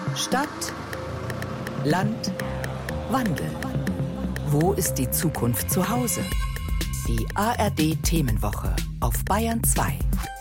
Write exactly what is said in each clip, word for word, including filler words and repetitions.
Stadt, Land, Wandel. Wo ist die Zukunft zu Hause? Die A R D-Themenwoche auf Bayern zwei.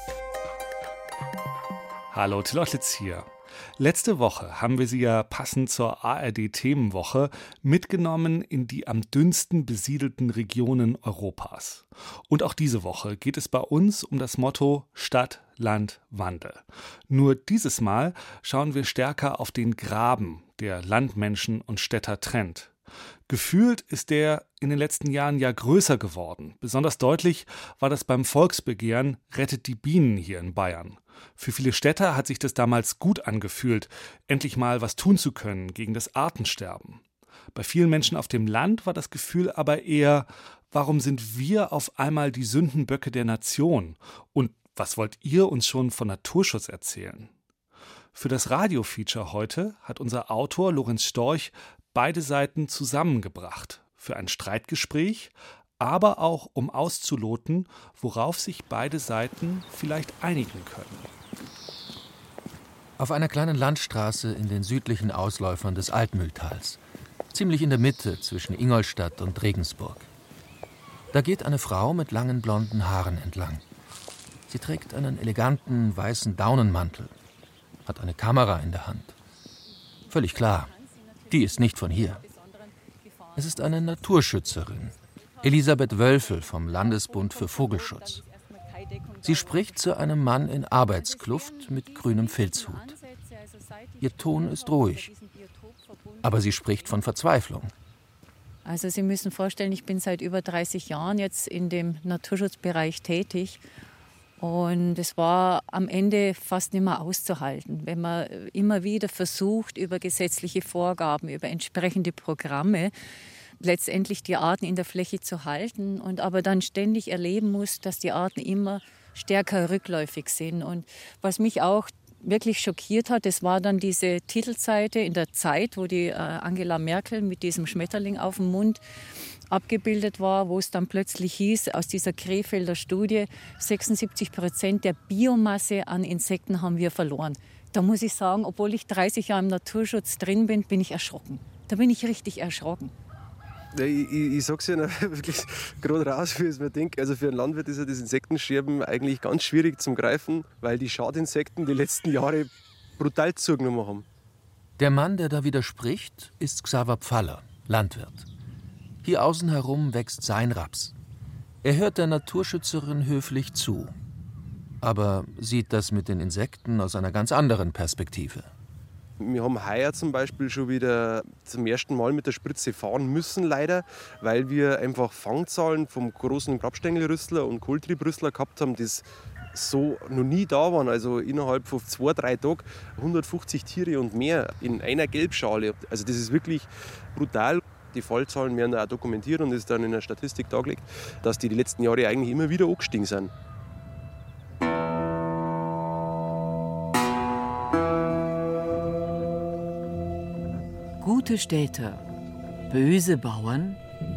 Hallo, Till Ottlitz hier. Letzte Woche haben wir Sie ja passend zur A R D-Themenwoche mitgenommen in die am dünnsten besiedelten Regionen Europas. Und auch diese Woche geht es bei uns um das Motto Stadt, Land, Wandel. Nur dieses Mal schauen wir stärker auf den Graben, der Landmenschen und Städter trennt. Gefühlt ist der in den letzten Jahren ja größer geworden. Besonders deutlich war das beim Volksbegehren Rettet die Bienen hier in Bayern. Für viele Städter hat sich das damals gut angefühlt, endlich mal was tun zu können gegen das Artensterben. Bei vielen Menschen auf dem Land war das Gefühl aber eher, warum sind wir auf einmal die Sündenböcke der Nation? Und was wollt ihr uns schon von Naturschutz erzählen? Für das Radio-Feature heute hat unser Autor Lorenz Storch beide Seiten zusammengebracht. Für ein Streitgespräch, aber auch um auszuloten, worauf sich beide Seiten vielleicht einigen können. Auf einer kleinen Landstraße in den südlichen Ausläufern des Altmühltals, ziemlich in der Mitte zwischen Ingolstadt und Regensburg. Da geht eine Frau mit langen blonden Haaren entlang. Sie trägt einen eleganten weißen Daunenmantel, hat eine Kamera in der Hand. Völlig klar, die ist nicht von hier. Es ist eine Naturschützerin, Elisabeth Wölfel vom Landesbund für Vogelschutz. Sie spricht zu einem Mann in Arbeitskluft mit grünem Filzhut. Ihr Ton ist ruhig, aber sie spricht von Verzweiflung. Also Sie müssen vorstellen, ich bin seit über dreißig Jahren jetzt in dem Naturschutzbereich tätig. Und es war am Ende fast nicht mehr auszuhalten, wenn man immer wieder versucht, über gesetzliche Vorgaben, über entsprechende Programme letztendlich die Arten in der Fläche zu halten und aber dann ständig erleben muss, dass die Arten immer stärker rückläufig sind. Und was mich auch wirklich schockiert hat, das war dann diese Titelseite in der Zeit, wo die Angela Merkel mit diesem Schmetterling auf dem Mund abgebildet war, wo es dann plötzlich hieß, aus dieser Krefelder Studie, sechsundsiebzig Prozent der Biomasse an Insekten haben wir verloren. Da muss ich sagen, obwohl ich dreißig Jahre im Naturschutz drin bin, bin ich erschrocken. Da bin ich richtig erschrocken. Ja, ich ich, ich sage es ja wirklich gerade raus, wie ich es mir denke. Also für einen Landwirt ist ja das Insektensterben eigentlich ganz schwierig zum Greifen, weil die Schadinsekten die letzten Jahre brutal zugenommen haben. Der Mann, der da widerspricht, ist Xaver Pfaller, Landwirt. Hier außen herum wächst sein Raps. Er hört der Naturschützerin höflich zu, aber sieht das mit den Insekten aus einer ganz anderen Perspektive. Wir haben heuer zum Beispiel schon wieder zum ersten Mal mit der Spritze fahren müssen, leider, weil wir einfach Fangzahlen vom großen Grabstängelrüssler und Kohltriebrüssler gehabt haben, das so noch nie da waren. Also innerhalb von zwei, drei Tagen hundertfünfzig Tiere und mehr in einer Gelbschale. Also das ist wirklich brutal. Die Fallzahlen werden auch dokumentiert und ist dann in der Statistik dargelegt, dass die die letzten Jahre eigentlich immer wieder angestiegen sind. Gute Städte, böse Bauern,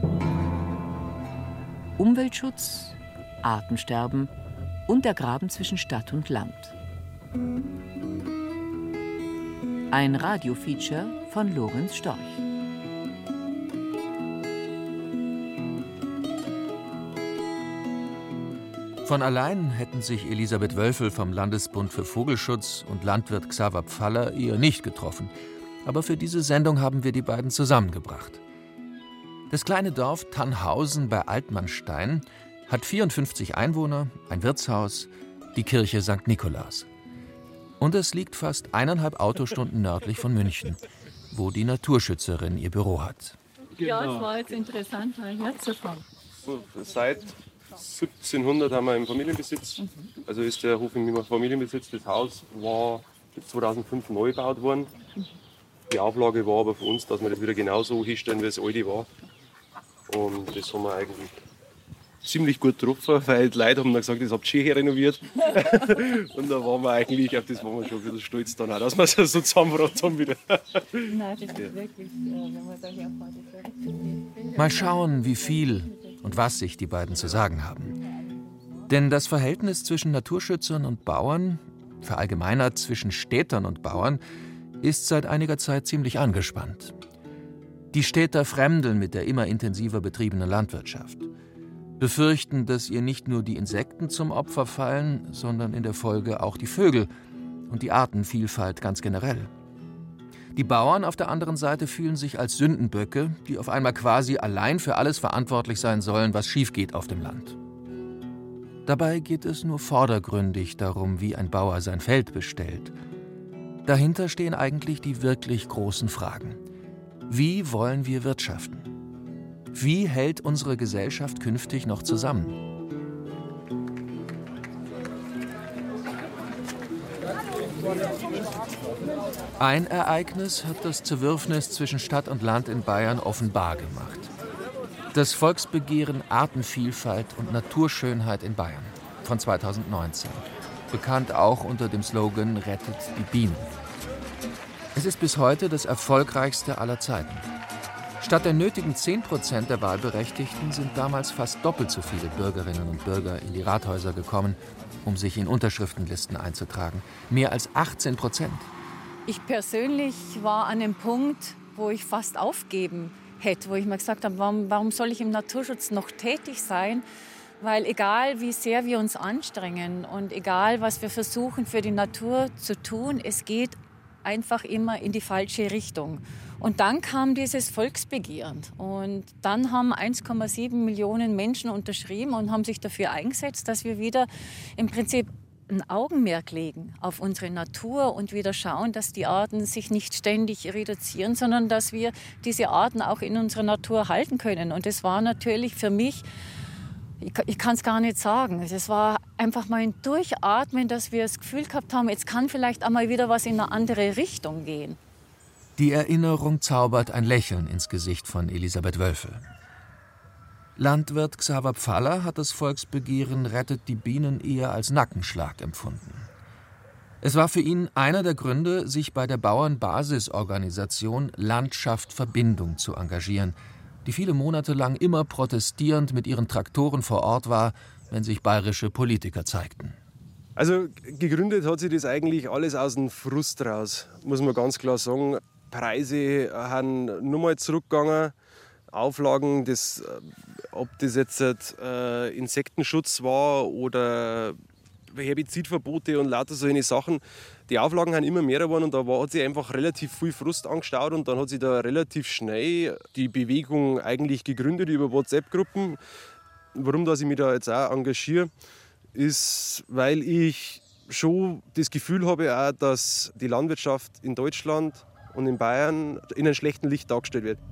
Umweltschutz, Artensterben und der Graben zwischen Stadt und Land. Ein Radiofeature von Lorenz Storch. Von allein hätten sich Elisabeth Wölfel vom Landesbund für Vogelschutz und Landwirt Xaver Pfaller eher nicht getroffen. Aber für diese Sendung haben wir die beiden zusammengebracht. Das kleine Dorf Tannhausen bei Altmannstein hat vierundfünfzig Einwohner, ein Wirtshaus, die Kirche Sankt Nikolaus. Und es liegt fast eineinhalb Autostunden nördlich von München, wo die Naturschützerin ihr Büro hat. Ja, es war jetzt interessant, mal herzufahren. Seit siebzehnhundert haben wir im Familienbesitz. Also ist der Hof im Familienbesitz. Das Haus war zweitausendfünf neu gebaut worden. Die Auflage war aber für uns, dass wir das wieder genauso hinstellen, wie es alte war. Und das haben wir eigentlich ziemlich gut getroffen, weil die Leute haben dann gesagt, das habt ihr schön renoviert. Und da waren wir eigentlich, auf das waren wir schon wieder stolz dann auch, dass wir es so zusammengebracht haben wieder. Nein, das ist wirklich, wenn man da herfährt, das ist richtig. Mal schauen, wie viel und was sich die beiden zu sagen haben. Denn das Verhältnis zwischen Naturschützern und Bauern, verallgemeinert zwischen Städtern und Bauern, ist seit einiger Zeit ziemlich angespannt. Die Städter fremdeln mit der immer intensiver betriebenen Landwirtschaft, befürchten, dass ihr nicht nur die Insekten zum Opfer fallen, sondern in der Folge auch die Vögel und die Artenvielfalt ganz generell. Die Bauern auf der anderen Seite fühlen sich als Sündenböcke, die auf einmal quasi allein für alles verantwortlich sein sollen, was schief geht auf dem Land. Dabei geht es nur vordergründig darum, wie ein Bauer sein Feld bestellt. Dahinter stehen eigentlich die wirklich großen Fragen. Wie wollen wir wirtschaften? Wie hält unsere Gesellschaft künftig noch zusammen? Ein Ereignis hat das Zerwürfnis zwischen Stadt und Land in Bayern offenbar gemacht. Das Volksbegehren Artenvielfalt und Naturschönheit in Bayern von zweitausendneunzehn, bekannt auch unter dem Slogan »Rettet die Bienen«. Es ist bis heute das erfolgreichste aller Zeiten. Statt der nötigen zehn Prozent der Wahlberechtigten sind damals fast doppelt so viele Bürgerinnen und Bürger in die Rathäuser gekommen, um sich in Unterschriftenlisten einzutragen. Mehr als achtzehn Prozent. Ich persönlich war an einem Punkt, wo ich fast aufgeben hätte, wo ich mir gesagt habe, warum, warum soll ich im Naturschutz noch tätig sein? Weil egal, wie sehr wir uns anstrengen und egal, was wir versuchen für die Natur zu tun, es geht einfach immer in die falsche Richtung. Und dann kam dieses Volksbegehren und dann haben eins Komma sieben Millionen Menschen unterschrieben und haben sich dafür eingesetzt, dass wir wieder im Prinzip ein Augenmerk legen auf unsere Natur und wieder schauen, dass die Arten sich nicht ständig reduzieren, sondern dass wir diese Arten auch in unserer Natur halten können. Und das war natürlich für mich, ich, ich kann es gar nicht sagen, es war einfach mal ein Durchatmen, dass wir das Gefühl gehabt haben, jetzt kann vielleicht einmal wieder was in eine andere Richtung gehen. Die Erinnerung zaubert ein Lächeln ins Gesicht von Elisabeth Wölfel. Landwirt Xaver Pfaller hat das Volksbegehren Rettet die Bienen eher als Nackenschlag empfunden. Es war für ihn einer der Gründe, sich bei der Bauernbasisorganisation Landschaft Verbindung zu engagieren, die viele Monate lang immer protestierend mit ihren Traktoren vor Ort war, wenn sich bayerische Politiker zeigten. Also gegründet hat sich das eigentlich alles aus dem Frust raus, muss man ganz klar sagen. Preise haben nur mal zurückgegangen, Auflagen, das, ob das jetzt äh, Insektenschutz war oder Herbizidverbote und lauter solche Sachen. Die Auflagen haben immer mehr geworden und da war, hat sich einfach relativ viel Frust angestaut und dann hat sich da relativ schnell die Bewegung eigentlich gegründet über WhatsApp-Gruppen. Warum dass ich mich da jetzt auch engagiere, ist, weil ich schon das Gefühl habe, auch, dass die Landwirtschaft in Deutschland und in Bayern in einem schlechten Licht dargestellt wird.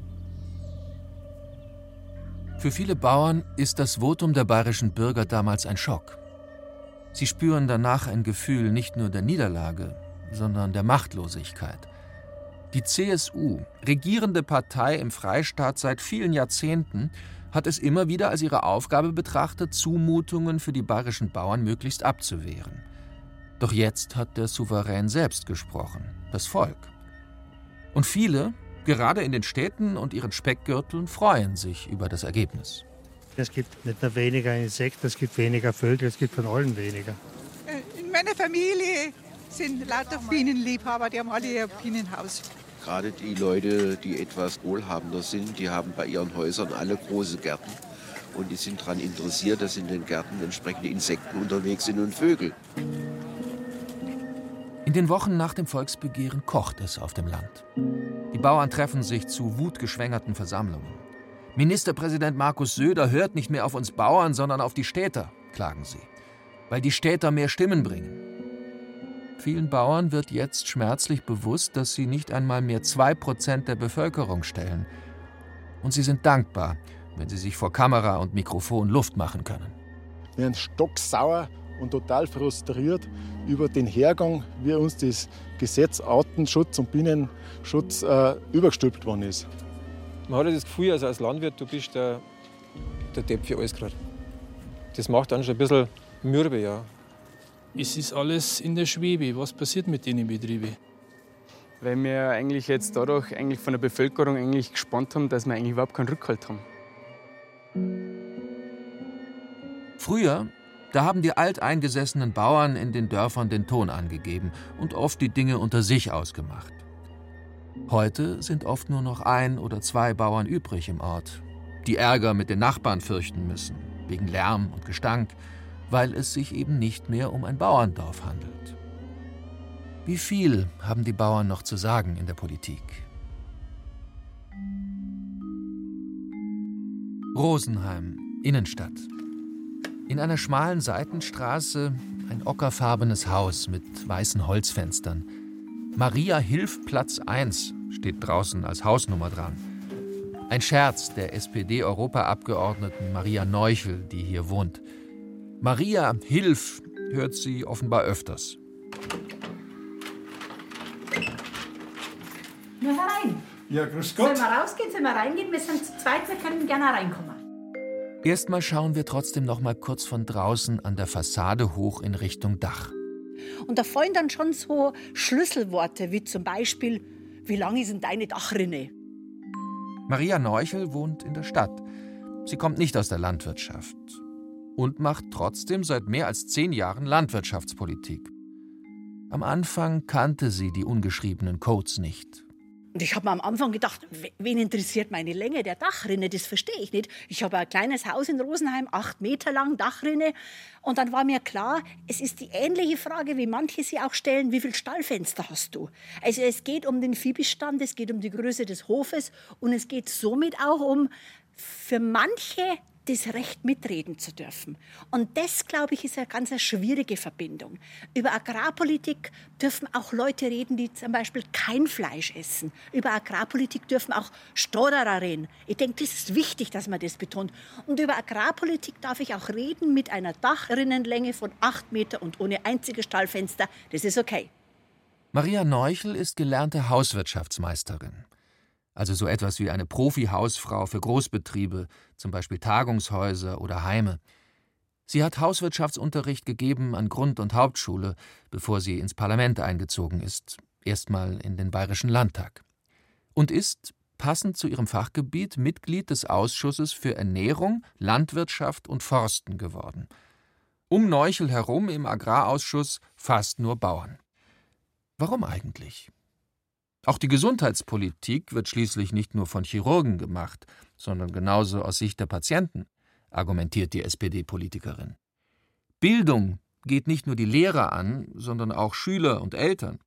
Für viele Bauern ist das Votum der bayerischen Bürger damals ein Schock. Sie spüren danach ein Gefühl nicht nur der Niederlage, sondern der Machtlosigkeit. Die C S U, regierende Partei im Freistaat seit vielen Jahrzehnten, hat es immer wieder als ihre Aufgabe betrachtet, Zumutungen für die bayerischen Bauern möglichst abzuwehren. Doch jetzt hat der Souverän selbst gesprochen, das Volk. Und viele, gerade in den Städten und ihren Speckgürteln, freuen sich über das Ergebnis. Es gibt nicht nur weniger Insekten, es gibt weniger Vögel, es gibt von allen weniger. In meiner Familie sind lauter Bienenliebhaber, die haben alle ihr Bienenhaus. Gerade die Leute, die etwas wohlhabender sind, die haben bei ihren Häusern alle große Gärten. Und die sind daran interessiert, dass in den Gärten entsprechende Insekten unterwegs sind und Vögel. In den Wochen nach dem Volksbegehren kocht es auf dem Land. Die Bauern treffen sich zu wutgeschwängerten Versammlungen. Ministerpräsident Markus Söder hört nicht mehr auf uns Bauern, sondern auf die Städter, klagen sie, weil die Städter mehr Stimmen bringen. Vielen Bauern wird jetzt schmerzlich bewusst, dass sie nicht einmal mehr zwei Prozent der Bevölkerung stellen. Und sie sind dankbar, wenn sie sich vor Kamera und Mikrofon Luft machen können. Wir sind stocksauer und total frustriert über den Hergang, wie uns das Gesetz Artenschutz und Bienenschutz äh, übergestülpt worden ist. Man hat ja das Gefühl, also als Landwirt, du bist der, der Depp für alles gerade. Das macht dann schon ein bisschen mürbe, ja. Es ist alles in der Schwebe. Was passiert mit den Betrieben? Weil wir eigentlich jetzt dadurch eigentlich von der Bevölkerung eigentlich gespannt haben, dass wir eigentlich überhaupt keinen Rückhalt haben. Früher, Da haben die alteingesessenen Bauern in den Dörfern den Ton angegeben und oft die Dinge unter sich ausgemacht. Heute sind oft nur noch ein oder zwei Bauern übrig im Ort, die Ärger mit den Nachbarn fürchten müssen, wegen Lärm und Gestank, weil es sich eben nicht mehr um ein Bauerndorf handelt. Wie viel haben die Bauern noch zu sagen in der Politik? Rosenheim, Innenstadt. In einer schmalen Seitenstraße ein ockerfarbenes Haus mit weißen Holzfenstern. Maria-Hilf-Platz eins steht draußen als Hausnummer dran. Ein Scherz der S P D-Europaabgeordneten Maria Neuchel, die hier wohnt. Maria Hilf hört sie offenbar öfters. Nur herein. Ja, grüß Gott. Sollen wir rausgehen, sollen wir reingehen? Wir sind zu zweit, wir können gerne reinkommen. Erstmal schauen wir trotzdem noch mal kurz von draußen an der Fassade hoch in Richtung Dach. Und da fallen dann schon so Schlüsselworte, wie zum Beispiel, wie lang ist denn deine Dachrinne? Maria Neuchel wohnt in der Stadt. Sie kommt nicht aus der Landwirtschaft und macht trotzdem seit mehr als zehn Jahren Landwirtschaftspolitik. Am Anfang kannte sie die ungeschriebenen Codes nicht. Und ich habe mir am Anfang gedacht, wen interessiert meine Länge der Dachrinne? Das verstehe ich nicht. Ich habe ein kleines Haus in Rosenheim, acht Meter lang, Dachrinne. Und dann war mir klar, es ist die ähnliche Frage, wie manche sie auch stellen, wie viele Stallfenster hast du? Also es geht um den Viehbestand, es geht um die Größe des Hofes und es geht somit auch um, für manche das Recht mitreden zu dürfen. Und das, glaube ich, ist eine ganz eine schwierige Verbindung. Über Agrarpolitik dürfen auch Leute reden, die zum Beispiel kein Fleisch essen. Über Agrarpolitik dürfen auch Stodderer reden. Ich denke, das ist wichtig, dass man das betont. Und über Agrarpolitik darf ich auch reden mit einer Dachrinnenlänge von acht Meter und ohne einziges Stallfenster. Das ist okay. Maria Neuchel ist gelernte Hauswirtschaftsmeisterin. Also so etwas wie eine Profi-Hausfrau für Großbetriebe, zum Beispiel Tagungshäuser oder Heime. Sie hat Hauswirtschaftsunterricht gegeben an Grund- und Hauptschule, bevor sie ins Parlament eingezogen ist, erstmal in den Bayerischen Landtag. Und ist, passend zu ihrem Fachgebiet, Mitglied des Ausschusses für Ernährung, Landwirtschaft und Forsten geworden. Um Neuchel herum im Agrarausschuss fast nur Bauern. Warum eigentlich? Auch die Gesundheitspolitik wird schließlich nicht nur von Chirurgen gemacht, sondern genauso aus Sicht der Patienten, argumentiert die S P D-Politikerin. Bildung geht nicht nur die Lehrer an, sondern auch Schüler und Eltern.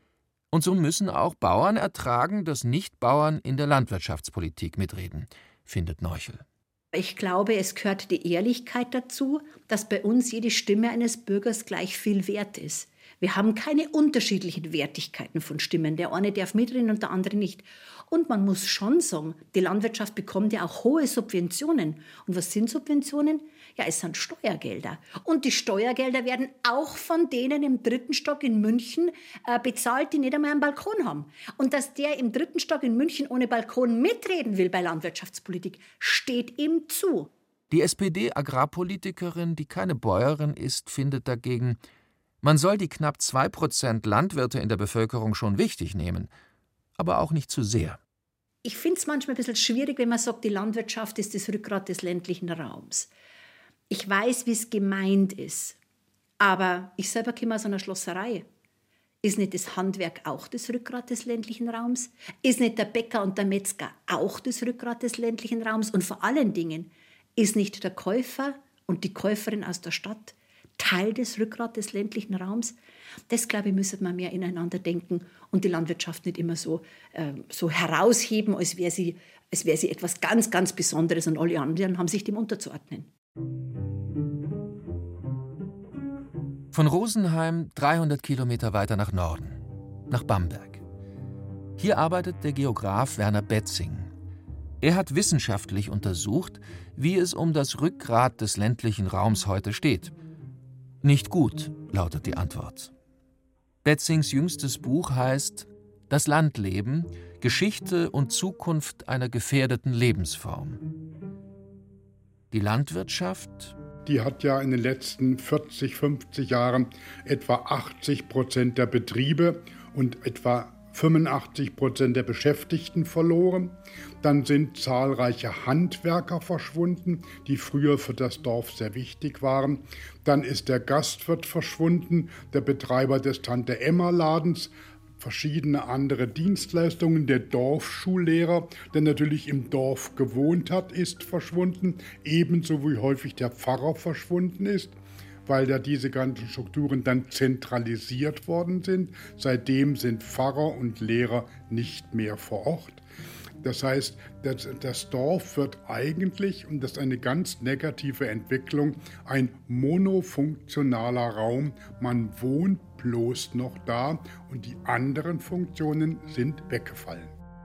Und so müssen auch Bauern ertragen, dass Nicht-Bauern in der Landwirtschaftspolitik mitreden, findet Neuchel. Ich glaube, es gehört die Ehrlichkeit dazu, dass bei uns jede Stimme eines Bürgers gleich viel wert ist. Wir haben keine unterschiedlichen Wertigkeiten von Stimmen. Der eine darf mitreden und der andere nicht. Und man muss schon sagen, die Landwirtschaft bekommt ja auch hohe Subventionen. Und was sind Subventionen? Ja, es sind Steuergelder. Und die Steuergelder werden auch von denen im dritten Stock in München äh, bezahlt, die nicht einmal einen Balkon haben. Und dass der im dritten Stock in München ohne Balkon mitreden will bei Landwirtschaftspolitik, steht ihm zu. Die S P D-Agrarpolitikerin, die keine Bäuerin ist, findet dagegen, man soll die knapp zwei Prozent Landwirte in der Bevölkerung schon wichtig nehmen, aber auch nicht zu sehr. Ich finde es manchmal ein bisschen schwierig, wenn man sagt, die Landwirtschaft ist das Rückgrat des ländlichen Raums. Ich weiß, wie es gemeint ist, aber ich selber komme aus einer Schlosserei. Ist nicht das Handwerk auch das Rückgrat des ländlichen Raums? Ist nicht der Bäcker und der Metzger auch das Rückgrat des ländlichen Raums? Und vor allen Dingen, ist nicht der Käufer und die Käuferin aus der Stadt Teil des Rückgrats des ländlichen Raums? Das, glaube ich, müsste man mehr ineinander denken und die Landwirtschaft nicht immer so, äh, so herausheben, als wäre sie, als wäre sie etwas ganz, ganz Besonderes und alle anderen haben sich dem unterzuordnen. Von Rosenheim dreihundert Kilometer weiter nach Norden, nach Bamberg. Hier arbeitet der Geograf Werner Betzing. Er hat wissenschaftlich untersucht, wie es um das Rückgrat des ländlichen Raums heute steht. Nicht gut, lautet die Antwort. Betzings jüngstes Buch heißt »Das Landleben – Geschichte und Zukunft einer gefährdeten Lebensform«. Die Landwirtschaft? Die hat ja in den letzten vierzig, fünfzig Jahren etwa achtzig Prozent der Betriebe und etwa fünfundachtzig Prozent der Beschäftigten verloren. Dann sind zahlreiche Handwerker verschwunden, die früher für das Dorf sehr wichtig waren. Dann ist der Gastwirt verschwunden, der Betreiber des Tante-Emma-Ladens, verschiedene andere Dienstleistungen. Der Dorfschullehrer, der natürlich im Dorf gewohnt hat, ist verschwunden, ebenso wie häufig der Pfarrer verschwunden ist, weil ja diese ganzen Strukturen dann zentralisiert worden sind. Seitdem sind Pfarrer und Lehrer nicht mehr vor Ort. Das heißt, das, das Dorf wird eigentlich, und das ist eine ganz negative Entwicklung, ein monofunktionaler Raum. Man wohnt bloß noch da und die anderen Funktionen sind weggefallen.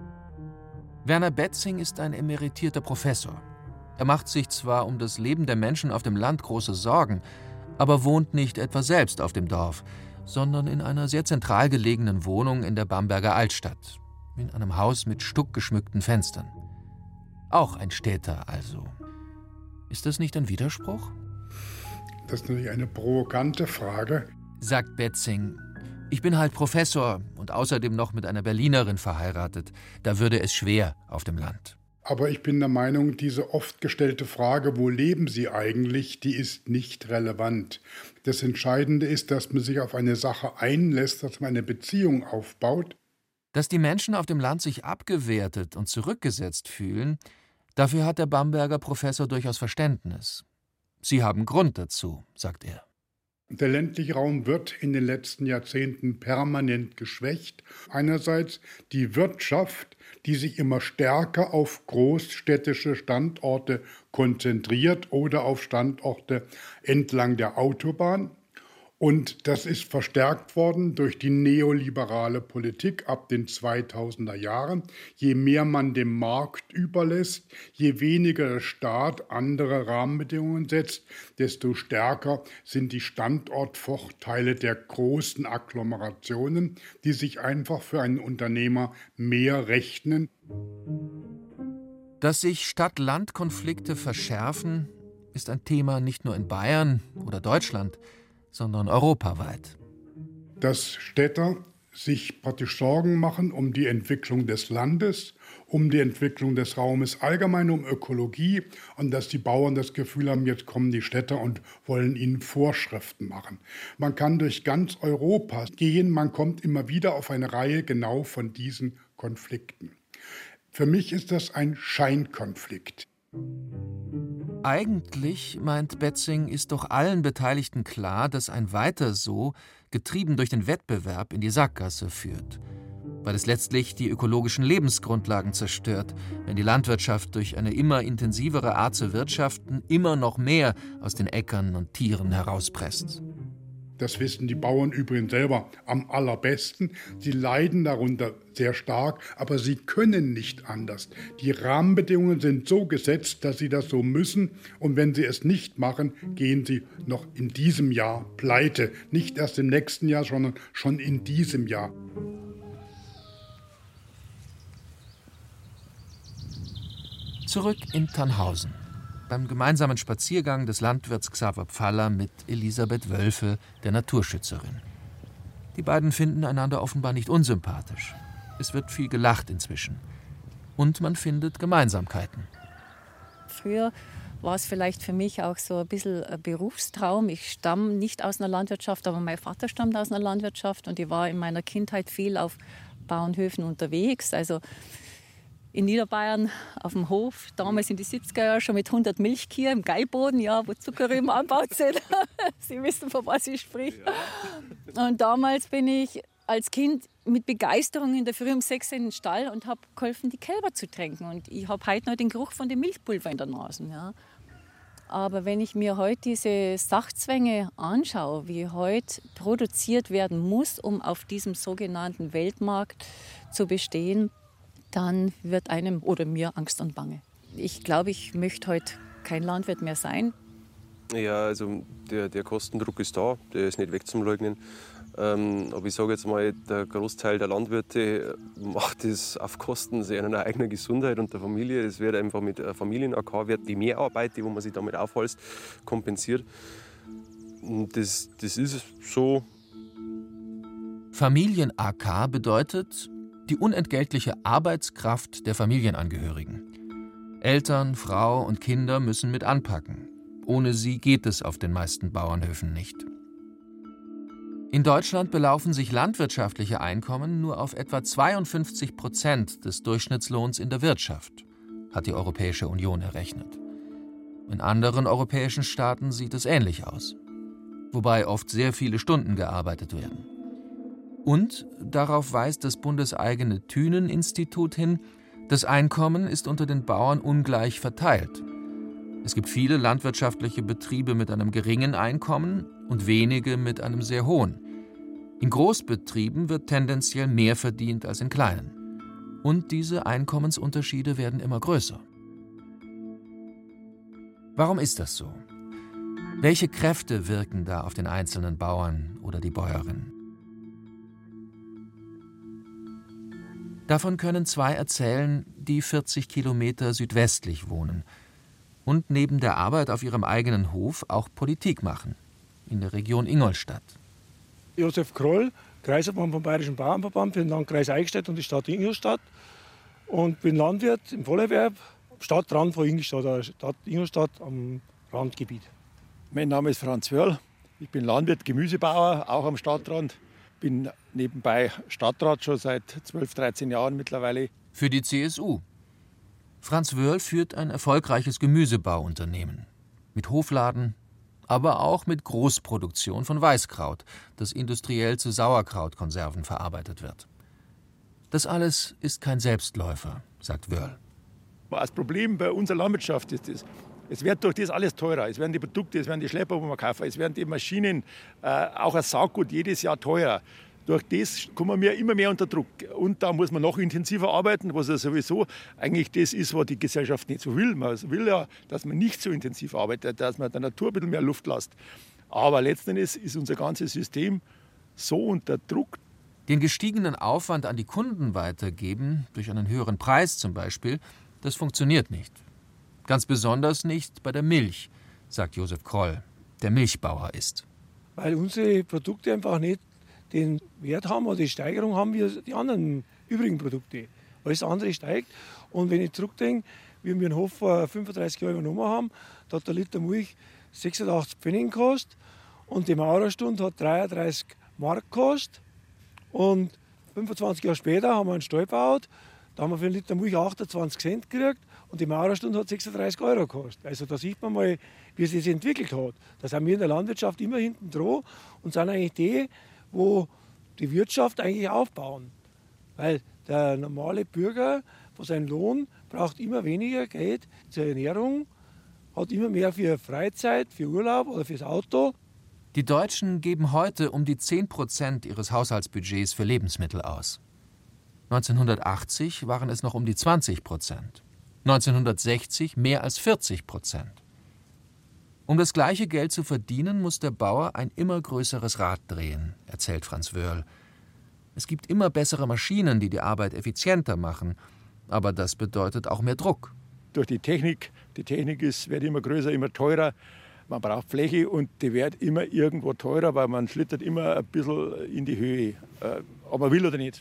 Werner Betzing ist ein emeritierter Professor. Er macht sich zwar um das Leben der Menschen auf dem Land große Sorgen, aber wohnt nicht etwa selbst auf dem Dorf, sondern in einer sehr zentral gelegenen Wohnung in der Bamberger Altstadt, in einem Haus mit stuckgeschmückten Fenstern. Auch ein Städter also. Ist das nicht ein Widerspruch? Das ist natürlich eine provokante Frage, sagt Betzing. Ich bin halt Professor und außerdem noch mit einer Berlinerin verheiratet. Da würde es schwer auf dem Land. Aber ich bin der Meinung, diese oft gestellte Frage, wo leben Sie eigentlich, die ist nicht relevant. Das Entscheidende ist, dass man sich auf eine Sache einlässt, dass man eine Beziehung aufbaut. Dass die Menschen auf dem Land sich abgewertet und zurückgesetzt fühlen, dafür hat der Bamberger Professor durchaus Verständnis. Sie haben Grund dazu, sagt er. Der ländliche Raum wird in den letzten Jahrzehnten permanent geschwächt. Einerseits die Wirtschaft, die sich immer stärker auf großstädtische Standorte konzentriert oder auf Standorte entlang der Autobahn. Und das ist verstärkt worden durch die neoliberale Politik ab den zweitausender Jahren. Je mehr man dem Markt überlässt, je weniger der Staat andere Rahmenbedingungen setzt, desto stärker sind die Standortvorteile der großen Agglomerationen, die sich einfach für einen Unternehmer mehr rechnen. Dass sich Stadt-Land-Konflikte verschärfen, ist ein Thema nicht nur in Bayern oder Deutschland, sondern europaweit. Dass Städter sich praktisch Sorgen machen um die Entwicklung des Landes, um die Entwicklung des Raumes allgemein, um Ökologie und dass die Bauern das Gefühl haben, jetzt kommen die Städter und wollen ihnen Vorschriften machen. Man kann durch ganz Europa gehen, man kommt immer wieder auf eine Reihe genau von diesen Konflikten. Für mich ist das ein Scheinkonflikt. Eigentlich, meint Betzing, ist doch allen Beteiligten klar, dass ein Weiter so, getrieben durch den Wettbewerb, in die Sackgasse führt. Weil es letztlich die ökologischen Lebensgrundlagen zerstört, wenn die Landwirtschaft durch eine immer intensivere Art zu wirtschaften immer noch mehr aus den Äckern und Tieren herauspresst. Das wissen die Bauern übrigens selber am allerbesten. Sie leiden darunter sehr stark, aber sie können nicht anders. Die Rahmenbedingungen sind so gesetzt, dass sie das so müssen. Und wenn sie es nicht machen, gehen sie noch in diesem Jahr pleite. Nicht erst im nächsten Jahr, sondern schon in diesem Jahr. Zurück in Tannhausen. Beim gemeinsamen Spaziergang des Landwirts Xaver Pfaller mit Elisabeth Wölfe, der Naturschützerin. Die beiden finden einander offenbar nicht unsympathisch. Es wird viel gelacht inzwischen. Und man findet Gemeinsamkeiten. Früher war es vielleicht für mich auch so ein bisschen ein Berufstraum. Ich stamme nicht aus einer Landwirtschaft, aber mein Vater stammt aus einer Landwirtschaft und ich war in meiner Kindheit viel auf Bauernhöfen unterwegs. Also in Niederbayern auf dem Hof, damals in die siebziger Jahre schon mit hundert Milchkühen im Geiboden, ja, wo Zuckerrüben angebaut sind. Sie wissen, von was ich spreche. Und damals bin ich als Kind mit Begeisterung in der Früh um sechs in den Stall und habe geholfen, die Kälber zu tränken. Und ich habe heute noch den Geruch von dem Milchpulver in der Nase. Ja. Aber wenn ich mir heute diese Sachzwänge anschaue, wie heute produziert werden muss, um auf diesem sogenannten Weltmarkt zu bestehen, dann wird einem oder mir Angst und Bange. Ich glaube, ich möchte heute kein Landwirt mehr sein. Ja, also der, der Kostendruck ist da, der ist nicht wegzuleugnen. Ähm, aber ich sage jetzt mal, der Großteil der Landwirte macht das auf Kosten seiner eigenen Gesundheit und der Familie. Es wird einfach mit Familien-A K, wird die Mehrarbeit, die wo man sich damit aufhalst, kompensiert. Und das, das ist so. Familien-A K bedeutet, Die unentgeltliche Arbeitskraft der Familienangehörigen. Eltern, Frau und Kinder müssen mit anpacken. Ohne sie geht es auf den meisten Bauernhöfen nicht. In Deutschland belaufen sich landwirtschaftliche Einkommen nur auf etwa zweiundfünfzig Prozent des Durchschnittslohns in der Wirtschaft, hat die Europäische Union errechnet. In anderen europäischen Staaten sieht es ähnlich aus, wobei oft sehr viele Stunden gearbeitet werden. Und, darauf weist das bundeseigene Thünen-Institut hin, das Einkommen ist unter den Bauern ungleich verteilt. Es gibt viele landwirtschaftliche Betriebe mit einem geringen Einkommen und wenige mit einem sehr hohen. In Großbetrieben wird tendenziell mehr verdient als in kleinen. Und diese Einkommensunterschiede werden immer größer. Warum ist das so? Welche Kräfte wirken da auf den einzelnen Bauern oder die Bäuerin? Davon können zwei erzählen, die vierzig Kilometer südwestlich wohnen und neben der Arbeit auf ihrem eigenen Hof auch Politik machen, in der Region Ingolstadt. Josef Kroll, Kreisobmann vom Bayerischen Bauernverband für den Landkreis Eichstätt und die Stadt Ingolstadt und bin Landwirt im Vollerwerb, Stadtrand von Ingolstadt, also Stadt Ingolstadt am Randgebiet. Mein Name ist Franz Wörl, ich bin Landwirt, Gemüsebauer, auch am Stadtrand. Bin nebenbei Stadtrat schon seit zwölf, dreizehn Jahren mittlerweile. Für die C S U. Franz Wörl führt ein erfolgreiches Gemüsebauunternehmen. Mit Hofladen, aber auch mit Großproduktion von Weißkraut, das industriell zu Sauerkrautkonserven verarbeitet wird. Das alles ist kein Selbstläufer, sagt Wörl. Das Problem bei unserer Landwirtschaft ist das. Es wird durch das alles teurer. Es werden die Produkte, es werden die Schlepper, wo man kaufen, es werden die Maschinen, äh, auch ein Saatgut jedes Jahr teurer. Durch das kommen wir immer mehr unter Druck. Und da muss man noch intensiver arbeiten, was ja sowieso eigentlich das ist, was die Gesellschaft nicht so will. Man will ja, dass man nicht so intensiv arbeitet, dass man der Natur ein bisschen mehr Luft lässt. Aber letzten Endes ist unser ganzes System so unter Druck. Den gestiegenen Aufwand an die Kunden weitergeben, durch einen höheren Preis zum Beispiel, das funktioniert nicht. Ganz besonders nicht bei der Milch, sagt Josef Kroll, der Milchbauer ist. Weil unsere Produkte einfach nicht den Wert haben oder die Steigerung haben wie die anderen übrigen Produkte. Alles andere steigt. Und wenn ich zurückdenke, wie wir den Hof vor fünfunddreißig Jahren übernommen haben, da hat der Liter Milch sechsundachtzig Pfennig gekostet und die Maurerstunde hat dreiunddreißig Mark gekostet. Und fünfundzwanzig Jahre später haben wir einen Stall gebaut, da haben wir für einen Liter Milch achtundzwanzig Cent gekriegt und die Maurerstunde hat sechsunddreißig Euro gekostet. Also da sieht man mal, wie es sich entwickelt hat. Da sind wir in der Landwirtschaft immer hinten dran und sind eigentlich die, wo die Wirtschaft eigentlich aufbauen. Weil der normale Bürger von seinem Lohn braucht immer weniger Geld zur Ernährung, hat immer mehr für Freizeit, für Urlaub oder fürs Auto. Die Deutschen geben heute um die zehn Prozent ihres Haushaltsbudgets für Lebensmittel aus. neunzehnhundertachtzig waren es noch um die zwanzig Prozent. neunzehnhundertsechzig mehr als vierzig Prozent. Um das gleiche Geld zu verdienen, muss der Bauer ein immer größeres Rad drehen, erzählt Franz Wörl. Es gibt immer bessere Maschinen, die die Arbeit effizienter machen, aber das bedeutet auch mehr Druck. Durch die Technik, die Technik ist, wird immer größer, immer teurer. Man braucht Fläche und die wird immer irgendwo teurer, weil man schlittert immer ein bisschen in die Höhe, ob man will oder nicht.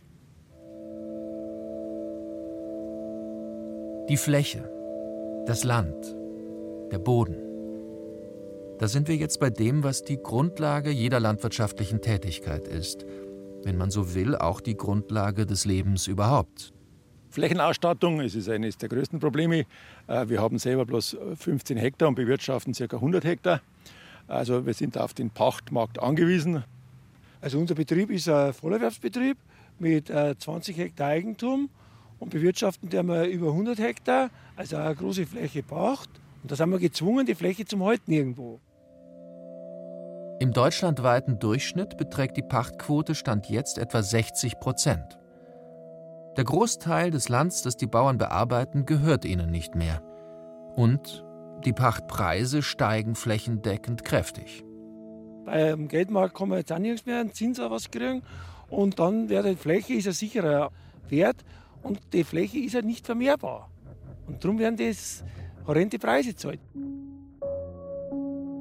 Die Fläche, das Land, der Boden. Da sind wir jetzt bei dem, was die Grundlage jeder landwirtschaftlichen Tätigkeit ist. Wenn man so will, auch die Grundlage des Lebens überhaupt. Flächenausstattung, es ist eines der größten Probleme. Wir haben selber bloß fünfzehn Hektar und bewirtschaften ca. hundert Hektar. Also wir sind auf den Pachtmarkt angewiesen. Also unser Betrieb ist ein Vollerwerbsbetrieb mit zwanzig Hektar Eigentum und bewirtschaften der wir über hundert Hektar, also eine große Fläche Pacht. Und da sind wir gezwungen, die Fläche zum Halten irgendwo. Im deutschlandweiten Durchschnitt beträgt die Pachtquote Stand jetzt etwa sechzig Prozent. Der Großteil des Lands, das die Bauern bearbeiten, gehört ihnen nicht mehr. Und die Pachtpreise steigen flächendeckend kräftig. Beim Geldmarkt kann man jetzt auch nirgends mehr einen Zins oder was kriegen. Und dann wäre die Fläche ist ein sicherer Wert und die Fläche ist ja nicht vermehrbar. Und darum werden das horrende Preise gezahlt.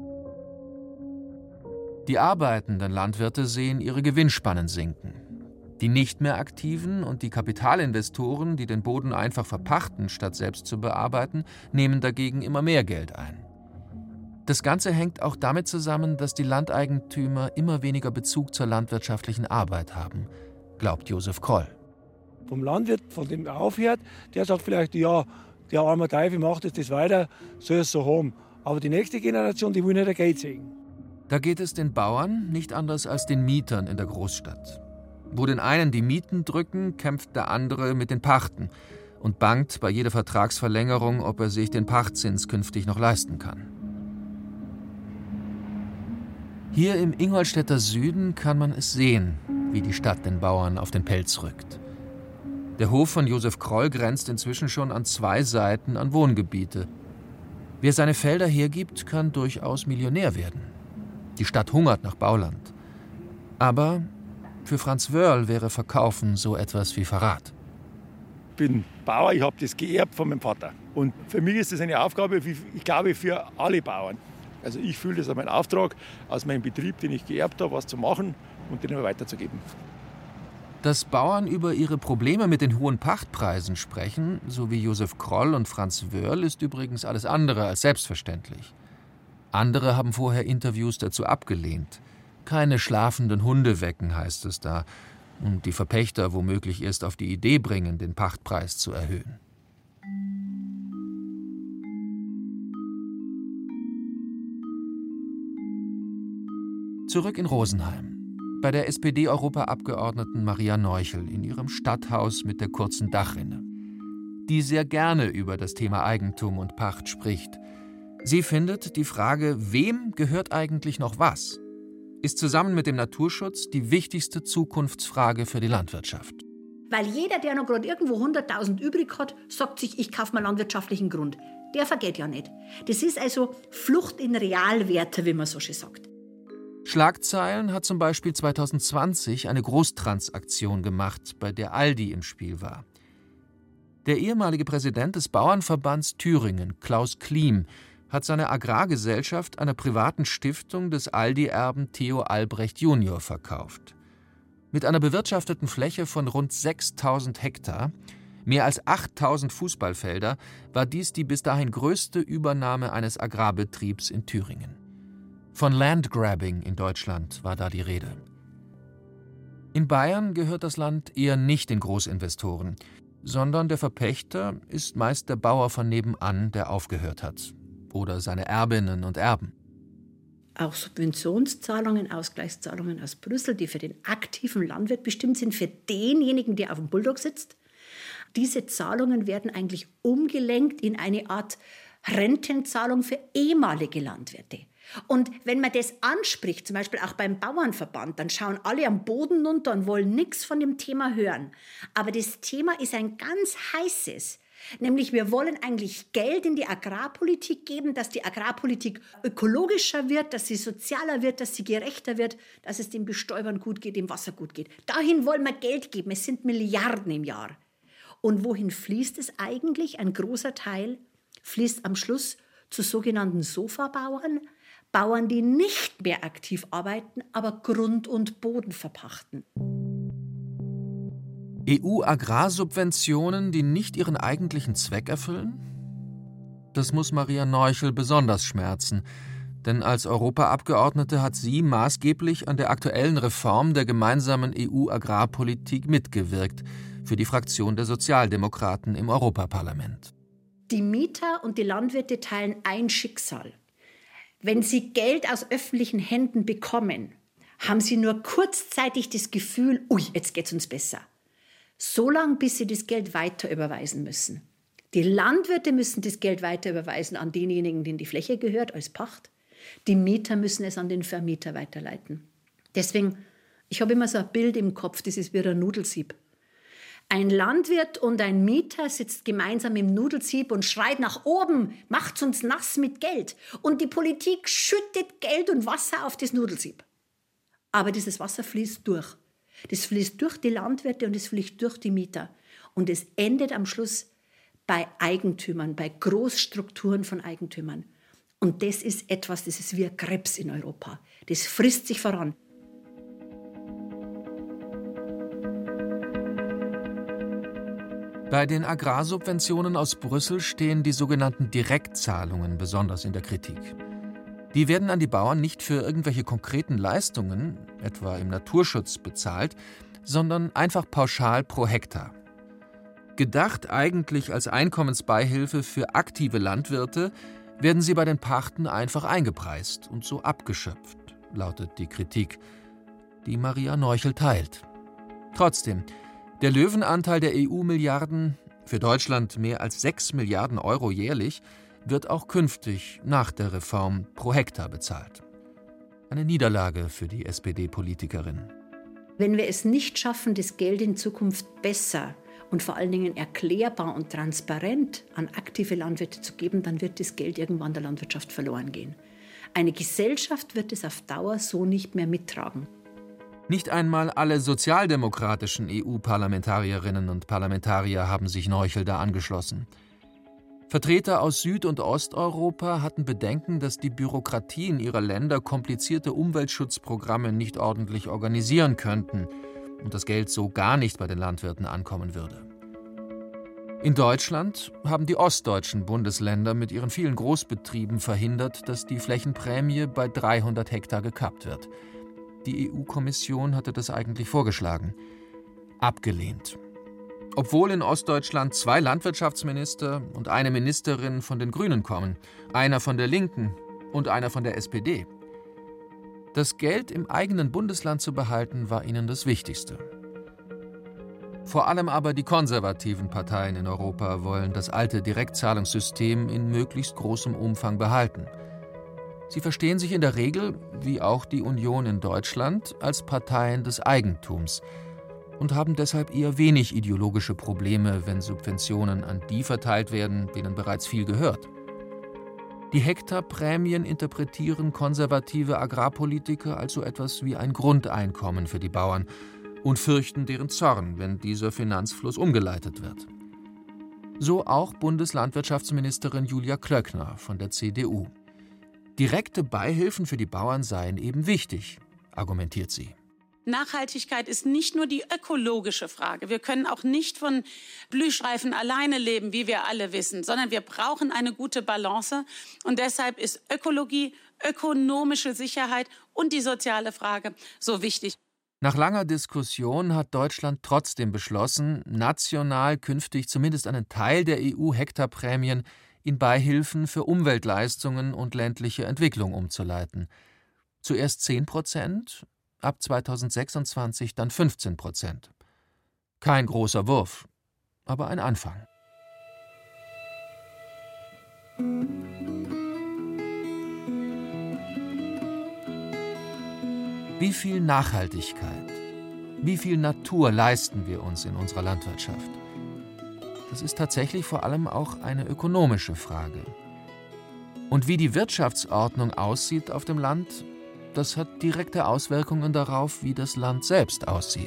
Die arbeitenden Landwirte sehen ihre Gewinnspannen sinken. Die nicht mehr Aktiven und die Kapitalinvestoren, die den Boden einfach verpachten, statt selbst zu bearbeiten, nehmen dagegen immer mehr Geld ein. Das Ganze hängt auch damit zusammen, dass die Landeigentümer immer weniger Bezug zur landwirtschaftlichen Arbeit haben, glaubt Josef Kroll. Vom Landwirt, von dem er aufhört, der sagt vielleicht, ja, der arme Teufel macht jetzt das weiter, soll es so haben. Aber die nächste Generation, die will nicht ein Geld sehen. Da geht es den Bauern nicht anders als den Mietern in der Großstadt. Wo den einen die Mieten drücken, kämpft der andere mit den Pachten und bangt bei jeder Vertragsverlängerung, ob er sich den Pachtzins künftig noch leisten kann. Hier im Ingolstädter Süden kann man es sehen, wie die Stadt den Bauern auf den Pelz rückt. Der Hof von Josef Kroll grenzt inzwischen schon an zwei Seiten an Wohngebiete. Wer seine Felder hergibt, kann durchaus Millionär werden. Die Stadt hungert nach Bauland. Aber für Franz Wörl wäre Verkaufen so etwas wie Verrat. Ich bin Bauer, ich habe das geerbt von meinem Vater. Und für mich ist das eine Aufgabe, ich glaube, für alle Bauern. Also ich fühle das als meinen Auftrag, aus meinem Betrieb, den ich geerbt habe, was zu machen und den weiterzugeben. Dass Bauern über ihre Probleme mit den hohen Pachtpreisen sprechen, so wie Josef Kroll und Franz Wörl, ist übrigens alles andere als selbstverständlich. Andere haben vorher Interviews dazu abgelehnt. Keine schlafenden Hunde wecken, heißt es da. Und die Verpächter womöglich erst auf die Idee bringen, den Pachtpreis zu erhöhen. Zurück in Rosenheim. Bei der S P D-Europaabgeordneten Maria Neuchel in ihrem Stadthaus mit der kurzen Dachrinne, die sehr gerne über das Thema Eigentum und Pacht spricht. Sie findet, die Frage, wem gehört eigentlich noch was, ist zusammen mit dem Naturschutz die wichtigste Zukunftsfrage für die Landwirtschaft. Weil jeder, der noch gerade irgendwo hunderttausend übrig hat, sagt sich, ich kaufe mal landwirtschaftlichen Grund. Der vergeht ja nicht. Das ist also Flucht in Realwerte, wie man so schön sagt. Schlagzeilen hat zum Beispiel zweitausendzwanzig eine Großtransaktion gemacht, bei der Aldi im Spiel war. Der ehemalige Präsident des Bauernverbands Thüringen, Klaus Kliem, hat seine Agrargesellschaft einer privaten Stiftung des Aldi-Erben Theo Albrecht Junior verkauft. Mit einer bewirtschafteten Fläche von rund sechstausend Hektar, mehr als achttausend Fußballfelder, war dies die bis dahin größte Übernahme eines Agrarbetriebs in Thüringen. Von Landgrabbing in Deutschland war da die Rede. In Bayern gehört das Land eher nicht den Großinvestoren, sondern der Verpächter ist meist der Bauer von nebenan, der aufgehört hat. Oder seine Erbinnen und Erben. Auch Subventionszahlungen, Ausgleichszahlungen aus Brüssel, die für den aktiven Landwirt bestimmt sind, für denjenigen, der auf dem Bulldog sitzt. Diese Zahlungen werden eigentlich umgelenkt in eine Art Rentenzahlung für ehemalige Landwirte. Und wenn man das anspricht, zum Beispiel auch beim Bauernverband, dann schauen alle am Boden runter und wollen nichts von dem Thema hören. Aber das Thema ist ein ganz heißes. Nämlich wir wollen eigentlich Geld in die Agrarpolitik geben, dass die Agrarpolitik ökologischer wird, dass sie sozialer wird, dass sie gerechter wird, dass es den Bestäubern gut geht, dem Wasser gut geht. Dahin wollen wir Geld geben. Es sind Milliarden im Jahr. Und wohin fließt es eigentlich? Ein großer Teil fließt am Schluss zu sogenannten Sofabauern, Bauern, die nicht mehr aktiv arbeiten, aber Grund und Boden verpachten. E U-Agrarsubventionen, die nicht ihren eigentlichen Zweck erfüllen? Das muss Maria Neuchel besonders schmerzen, denn als Europaabgeordnete hat sie maßgeblich an der aktuellen Reform der gemeinsamen E U-Agrarpolitik mitgewirkt, für die Fraktion der Sozialdemokraten im Europaparlament. Die Mieter und die Landwirte teilen ein Schicksal. Wenn sie Geld aus öffentlichen Händen bekommen, haben sie nur kurzzeitig das Gefühl, ui, jetzt geht's uns besser. So lange, bis sie das Geld weiter überweisen müssen. Die Landwirte müssen das Geld weiter überweisen an denjenigen, denen die Fläche gehört, als Pacht. Die Mieter müssen es an den Vermieter weiterleiten. Deswegen, ich habe immer so ein Bild im Kopf, das ist wie ein Nudelsieb. Ein Landwirt und ein Mieter sitzt gemeinsam im Nudelsieb und schreit nach oben, macht's uns nass mit Geld. Und die Politik schüttet Geld und Wasser auf das Nudelsieb. Aber dieses Wasser fließt durch. Das fließt durch die Landwirte und es fließt durch die Mieter. Und es endet am Schluss bei Eigentümern, bei Großstrukturen von Eigentümern. Und das ist etwas, das ist wie ein Krebs in Europa. Das frisst sich voran. Bei den Agrarsubventionen aus Brüssel stehen die sogenannten Direktzahlungen besonders in der Kritik. Die werden an die Bauern nicht für irgendwelche konkreten Leistungen, etwa im Naturschutz, bezahlt, sondern einfach pauschal pro Hektar. Gedacht eigentlich als Einkommensbeihilfe für aktive Landwirte, werden sie bei den Pachten einfach eingepreist und so abgeschöpft, lautet die Kritik, die Maria Neuchel teilt. Trotzdem, der Löwenanteil der E U-Milliarden, für Deutschland mehr als sechs Milliarden Euro jährlich, wird auch künftig nach der Reform pro Hektar bezahlt. Eine Niederlage für die S P D-Politikerin. Wenn wir es nicht schaffen, das Geld in Zukunft besser und vor allen Dingen erklärbar und transparent an aktive Landwirte zu geben, dann wird das Geld irgendwann der Landwirtschaft verloren gehen. Eine Gesellschaft wird es auf Dauer so nicht mehr mittragen. Nicht einmal alle sozialdemokratischen E U-Parlamentarierinnen und Parlamentarier haben sich Neuchel da angeschlossen. Vertreter aus Süd- und Osteuropa hatten Bedenken, dass die Bürokratien ihrer Länder komplizierte Umweltschutzprogramme nicht ordentlich organisieren könnten und das Geld so gar nicht bei den Landwirten ankommen würde. In Deutschland haben die ostdeutschen Bundesländer mit ihren vielen Großbetrieben verhindert, dass die Flächenprämie bei dreihundert Hektar gekappt wird. Die E U-Kommission hatte das eigentlich vorgeschlagen. Abgelehnt. Obwohl in Ostdeutschland zwei Landwirtschaftsminister und eine Ministerin von den Grünen kommen, einer von der Linken und einer von der S P D. Das Geld im eigenen Bundesland zu behalten, war ihnen das Wichtigste. Vor allem aber die konservativen Parteien in Europa wollen das alte Direktzahlungssystem in möglichst großem Umfang behalten. Sie verstehen sich in der Regel, wie auch die Union in Deutschland, als Parteien des Eigentums und haben deshalb eher wenig ideologische Probleme, wenn Subventionen an die verteilt werden, denen bereits viel gehört. Die Hektarprämien interpretieren konservative Agrarpolitiker als so etwas wie ein Grundeinkommen für die Bauern und fürchten deren Zorn, wenn dieser Finanzfluss umgeleitet wird. So auch Bundeslandwirtschaftsministerin Julia Klöckner von der C D U. Direkte Beihilfen für die Bauern seien eben wichtig, argumentiert sie. Nachhaltigkeit ist nicht nur die ökologische Frage. Wir können auch nicht von Blühstreifen alleine leben, wie wir alle wissen, sondern wir brauchen eine gute Balance. Und deshalb ist Ökologie, ökonomische Sicherheit und die soziale Frage so wichtig. Nach langer Diskussion hat Deutschland trotzdem beschlossen, national künftig zumindest einen Teil der E U-Hektarprämien in Beihilfen für Umweltleistungen und ländliche Entwicklung umzuleiten. Zuerst zehn Prozent, ab zweitausendsechsundzwanzig dann fünfzehn Prozent. Kein großer Wurf, aber ein Anfang. Wie viel Nachhaltigkeit, wie viel Natur leisten wir uns in unserer Landwirtschaft? Das ist tatsächlich vor allem auch eine ökonomische Frage. Und wie die Wirtschaftsordnung aussieht auf dem Land, das hat direkte Auswirkungen darauf, wie das Land selbst aussieht.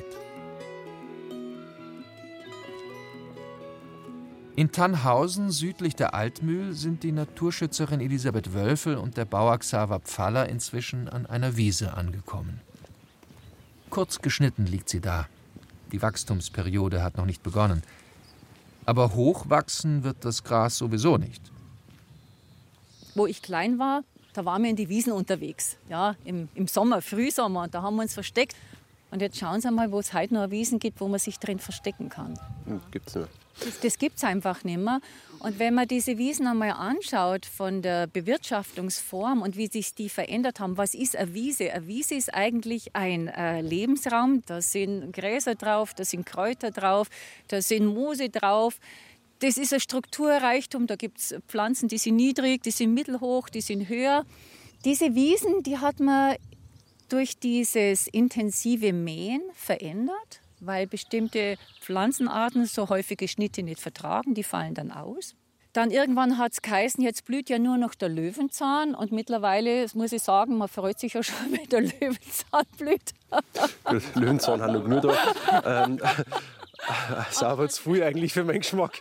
In Tannhausen, südlich der Altmühl, sind die Naturschützerin Elisabeth Wölfel und der Bauer Xaver Pfaller inzwischen an einer Wiese angekommen. Kurz geschnitten liegt sie da. Die Wachstumsperiode hat noch nicht begonnen. Aber hochwachsen wird das Gras sowieso nicht. Wo ich klein war, da waren wir in die Wiesen unterwegs. Ja, im, im Sommer, Frühsommer. Und da haben wir uns versteckt. Und jetzt schauen Sie mal, wo es heute noch Wiesen gibt, wo man sich drin verstecken kann. Hm, gibt's nicht. Das, das gibt es einfach nicht mehr. Und wenn man diese Wiesen einmal anschaut von der Bewirtschaftungsform und wie sich die verändert haben, was ist eine Wiese? Eine Wiese ist eigentlich ein äh, Lebensraum. Da sind Gräser drauf, da sind Kräuter drauf, da sind Moose drauf. Das ist ein Strukturreichtum. Da gibt es Pflanzen, die sind niedrig, die sind mittelhoch, die sind höher. Diese Wiesen, die hat man durch dieses intensive Mähen verändert, weil bestimmte Pflanzenarten so häufige Schnitte nicht vertragen, die fallen dann aus. Dann irgendwann hat es geheißen, jetzt blüht ja nur noch der Löwenzahn und mittlerweile, das muss ich sagen, man freut sich ja schon, wenn der Löwenzahn blüht. Der Löwenzahn hat noch genug da. Ähm, sauber zu viel eigentlich für meinen Geschmack.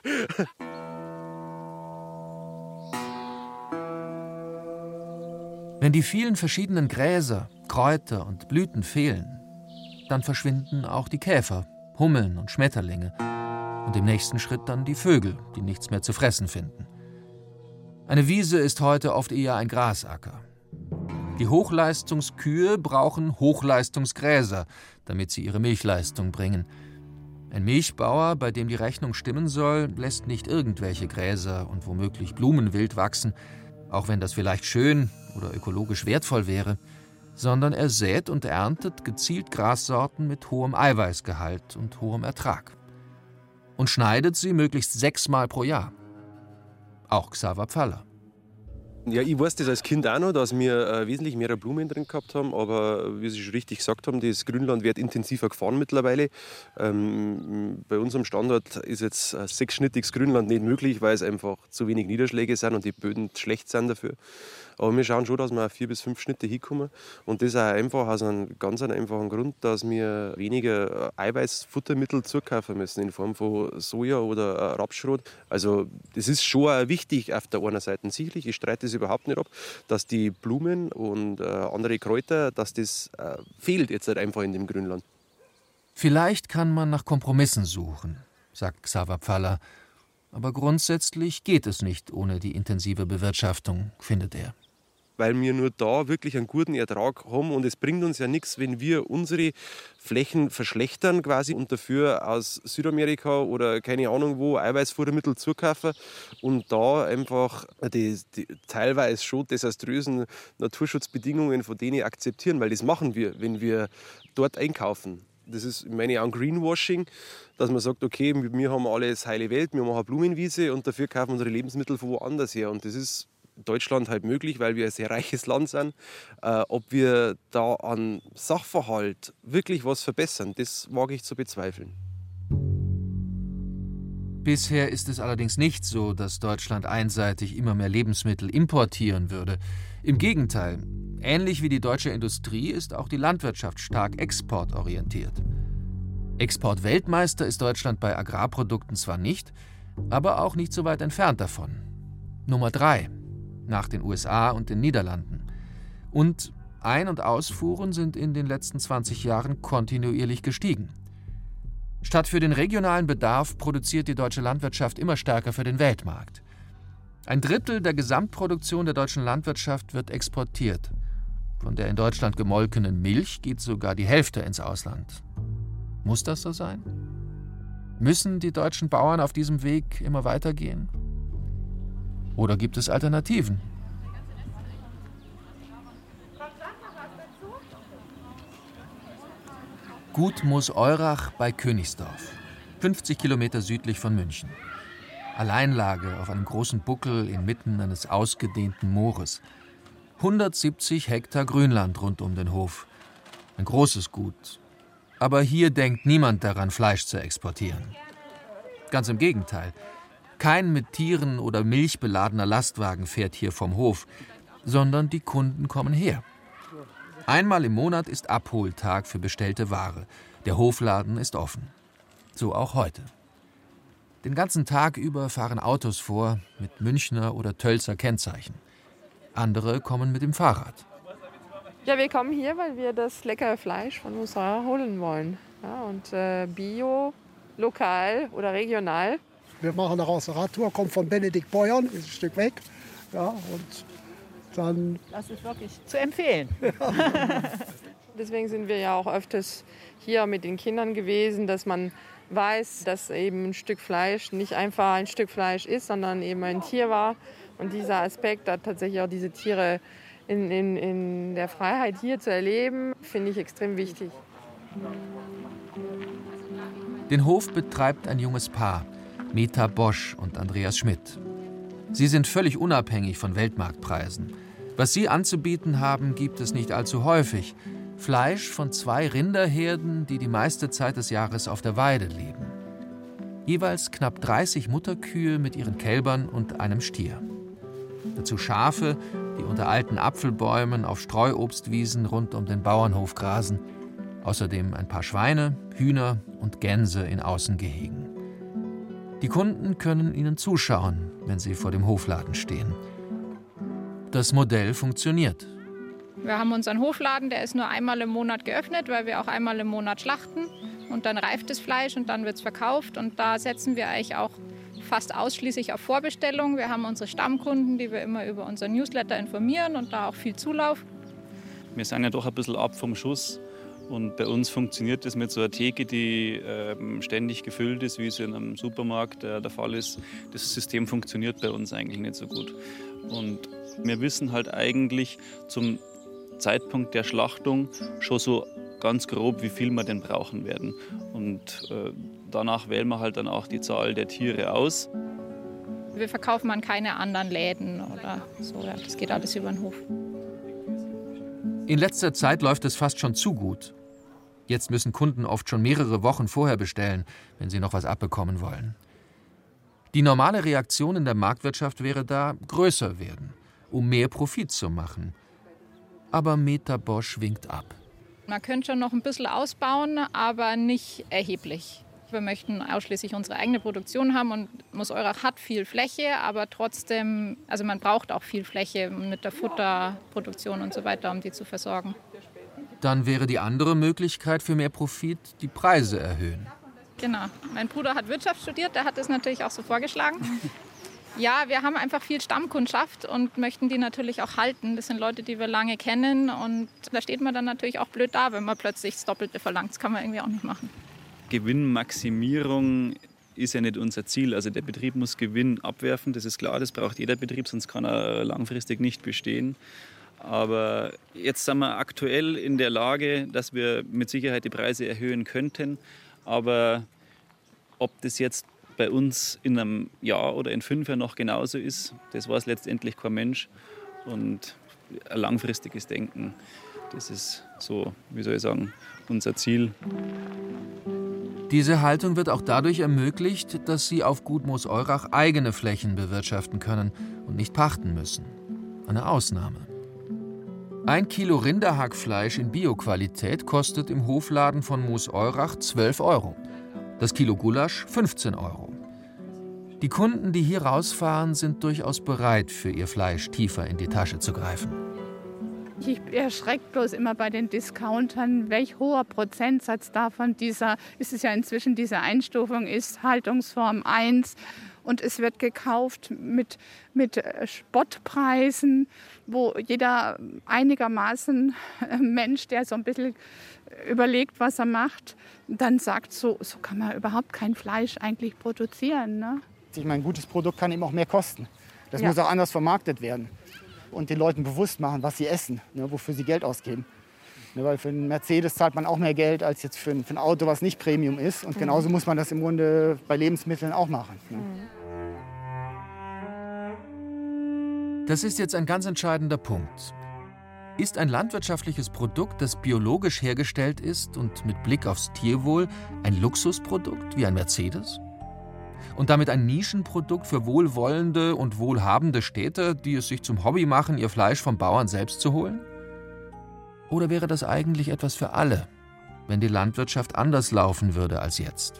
Wenn die vielen verschiedenen Gräser, Kräuter und Blüten fehlen, dann verschwinden auch die Käfer, Hummeln und Schmetterlinge. Und im nächsten Schritt dann die Vögel, die nichts mehr zu fressen finden. Eine Wiese ist heute oft eher ein Grasacker. Die Hochleistungskühe brauchen Hochleistungsgräser, damit sie ihre Milchleistung bringen. Ein Milchbauer, bei dem die Rechnung stimmen soll, lässt nicht irgendwelche Gräser und womöglich Blumenwild wachsen, auch wenn das vielleicht schön oder ökologisch wertvoll wäre, sondern er sät und erntet gezielt Grassorten mit hohem Eiweißgehalt und hohem Ertrag. Und schneidet sie möglichst sechsmal pro Jahr. Auch Xaver Pfaller. Ja, ich weiß das als Kind auch noch, dass wir äh, wesentlich mehr Blumen drin gehabt haben, aber wie Sie schon richtig gesagt haben, das Grünland wird intensiver gefahren mittlerweile. Ähm, bei unserem Standort ist jetzt ein sechsschnittiges Grünland nicht möglich, weil es einfach zu wenig Niederschläge sind und die Böden schlecht sind dafür. Aber wir schauen schon, dass wir auf vier bis fünf Schnitte hinkommen. Und das auch einfach aus einem ganz einfachen Grund, dass wir weniger Eiweißfuttermittel zukaufen müssen in Form von Soja oder Rapsschrot. Also das ist schon auch wichtig auf der einen Seite sicherlich. Ich streite das überhaupt nicht ab, dass die Blumen und äh, andere Kräuter, dass das äh, fehlt jetzt halt einfach in dem Grünland. Vielleicht kann man nach Kompromissen suchen, sagt Xaver Pfaller. Aber grundsätzlich geht es nicht ohne die intensive Bewirtschaftung, findet er. Weil wir nur da wirklich einen guten Ertrag haben und es bringt uns ja nichts, wenn wir unsere Flächen verschlechtern quasi und dafür aus Südamerika oder keine Ahnung wo Eiweißfuttermittel zukaufen und da einfach die, die teilweise schon desaströsen Naturschutzbedingungen von denen akzeptieren, weil das machen wir, wenn wir dort einkaufen. Das ist, ich meine, auch ein Greenwashing, dass man sagt, okay, wir haben alles heile Welt, wir machen eine Blumenwiese und dafür kaufen wir unsere Lebensmittel von woanders her. Und das ist Deutschland halt möglich, weil wir ein sehr reiches Land sind. Äh, ob wir da an Sachverhalt wirklich was verbessern, das wage ich zu bezweifeln. Bisher ist es allerdings nicht so, dass Deutschland einseitig immer mehr Lebensmittel importieren würde. Im Gegenteil, ähnlich wie die deutsche Industrie ist auch die Landwirtschaft stark exportorientiert. Exportweltmeister ist Deutschland bei Agrarprodukten zwar nicht, aber auch nicht so weit entfernt davon. Nummer drei, nach den U S A und den Niederlanden. Und Ein- und Ausfuhren sind in den letzten zwanzig Jahren kontinuierlich gestiegen. Statt für den regionalen Bedarf produziert die deutsche Landwirtschaft immer stärker für den Weltmarkt. Ein Drittel der Gesamtproduktion der deutschen Landwirtschaft wird exportiert. Von der in Deutschland gemolkenen Milch geht sogar die Hälfte ins Ausland. Muss das so sein? Müssen die deutschen Bauern auf diesem Weg immer weitergehen? Oder gibt es Alternativen? Gut Moos-Eurach bei Königsdorf, fünfzig Kilometer südlich von München. Alleinlage auf einem großen Buckel inmitten eines ausgedehnten Moores. hundertsiebzig Hektar Grünland rund um den Hof. Ein großes Gut. Aber hier denkt niemand daran, Fleisch zu exportieren. Ganz im Gegenteil. Kein mit Tieren oder Milch beladener Lastwagen fährt hier vom Hof, sondern die Kunden kommen her. Einmal im Monat ist Abholtag für bestellte Ware. Der Hofladen ist offen. So auch heute. Den ganzen Tag über fahren Autos vor mit Münchner oder Tölzer Kennzeichen. Andere kommen mit dem Fahrrad. Ja, wir kommen hier, weil wir das leckere Fleisch von Moos-Eurach holen wollen. Ja, und äh, bio, lokal oder regional. Wir machen eine Radtour, kommt von Benedikt Beuern, ist ein Stück weg. Ja, und dann das ist wirklich zu empfehlen. Deswegen sind wir ja auch öfters hier mit den Kindern gewesen, dass man weiß, dass eben ein Stück Fleisch nicht einfach ein Stück Fleisch ist, sondern eben ein Tier war. Und dieser Aspekt, da tatsächlich auch diese Tiere in, in, in der Freiheit hier zu erleben, finde ich extrem wichtig. Den Hof betreibt ein junges Paar, Meta Bosch und Andreas Schmidt. Sie sind völlig unabhängig von Weltmarktpreisen. Was sie anzubieten haben, gibt es nicht allzu häufig. Fleisch von zwei Rinderherden, die die meiste Zeit des Jahres auf der Weide leben. Jeweils knapp dreißig Mutterkühe mit ihren Kälbern und einem Stier. Dazu Schafe, die unter alten Apfelbäumen auf Streuobstwiesen rund um den Bauernhof grasen. Außerdem ein paar Schweine, Hühner und Gänse in Außengehegen. Die Kunden können ihnen zuschauen, wenn sie vor dem Hofladen stehen. Das Modell funktioniert. Wir haben unseren Hofladen, der ist nur einmal im Monat geöffnet, weil wir auch einmal im Monat schlachten. und dann reift das Fleisch und dann wird es verkauft. Und da setzen wir eigentlich auch fast ausschließlich auf Vorbestellung. Wir haben unsere Stammkunden, die wir immer über unseren Newsletter informieren und da auch viel Zulauf. Wir sind ja doch ein bisschen ab vom Schuss. Und bei uns funktioniert das mit so einer Theke, die äh, ständig gefüllt ist, wie es in einem Supermarkt äh, der Fall ist. Das System funktioniert bei uns eigentlich nicht so gut. Und wir wissen halt eigentlich zum Zeitpunkt der Schlachtung schon so ganz grob, wie viel wir denn brauchen werden. Und äh, danach wählen wir halt dann auch die Zahl der Tiere aus. Wir verkaufen an keine anderen Läden oder so. Ja, das geht alles über den Hof. In letzter Zeit läuft es fast schon zu gut. Jetzt müssen Kunden oft schon mehrere Wochen vorher bestellen, wenn sie noch was abbekommen wollen. Die normale Reaktion in der Marktwirtschaft wäre da, größer werden, um mehr Profit zu machen. Aber Meta Bosch winkt ab. Man könnte schon noch ein bisschen ausbauen, aber nicht erheblich. Wir möchten ausschließlich unsere eigene Produktion haben und Moos-Eurach hat viel Fläche, aber trotzdem, also man braucht auch viel Fläche mit der Futterproduktion und so weiter, um die zu versorgen. Dann wäre die andere Möglichkeit für mehr Profit, die Preise erhöhen. Genau. Mein Bruder hat Wirtschaft studiert, der hat das natürlich auch so vorgeschlagen. Ja, wir haben einfach viel Stammkundschaft und möchten die natürlich auch halten. Das sind Leute, die wir lange kennen und da steht man dann natürlich auch blöd da, wenn man plötzlich das Doppelte verlangt. Das kann man irgendwie auch nicht machen. Gewinnmaximierung ist ja nicht unser Ziel. Also der Betrieb muss Gewinn abwerfen, das ist klar, das braucht jeder Betrieb, sonst kann er langfristig nicht bestehen. Aber jetzt sind wir aktuell in der Lage, dass wir mit Sicherheit die Preise erhöhen könnten. Aber ob das jetzt bei uns in einem Jahr oder in fünf Jahren noch genauso ist, das weiß letztendlich kein Mensch. Und ein langfristiges Denken, das ist so, wie soll ich sagen, unser Ziel. Diese Haltung wird auch dadurch ermöglicht, dass Sie auf Gut Moos-Eurach eigene Flächen bewirtschaften können und nicht pachten müssen. Eine Ausnahme. Ein Kilo Rinderhackfleisch in Bioqualität kostet im Hofladen von Moos-Eurach zwölf Euro. Das Kilo Gulasch fünfzehn Euro. Die Kunden, die hier rausfahren, sind durchaus bereit, für ihr Fleisch tiefer in die Tasche zu greifen. Ich erschrecke bloß immer bei den Discountern, welch hoher Prozentsatz davon dieser, ist es ja inzwischen diese Einstufung ist, Haltungsform eins. Und es wird gekauft mit, mit Spottpreisen, wo jeder einigermaßen Mensch, der so ein bisschen überlegt, was er macht, dann sagt, so, so kann man überhaupt kein Fleisch eigentlich produzieren. Ne? Ich meine, ein gutes Produkt kann eben auch mehr kosten. Das Ja. muss auch anders vermarktet werden. Und den Leuten bewusst machen, was sie essen, ne, wofür sie Geld ausgeben. Ne, weil für einen Mercedes zahlt man auch mehr Geld als jetzt für ein, für ein Auto, was nicht Premium ist. Und Mhm. genauso muss man das im Grunde bei Lebensmitteln auch machen. Ne. Das ist jetzt ein ganz entscheidender Punkt. Ist ein landwirtschaftliches Produkt, das biologisch hergestellt ist und mit Blick aufs Tierwohl ein Luxusprodukt wie ein Mercedes? Und damit ein Nischenprodukt für wohlwollende und wohlhabende Städter, die es sich zum Hobby machen, ihr Fleisch vom Bauern selbst zu holen? Oder wäre das eigentlich etwas für alle, wenn die Landwirtschaft anders laufen würde als jetzt?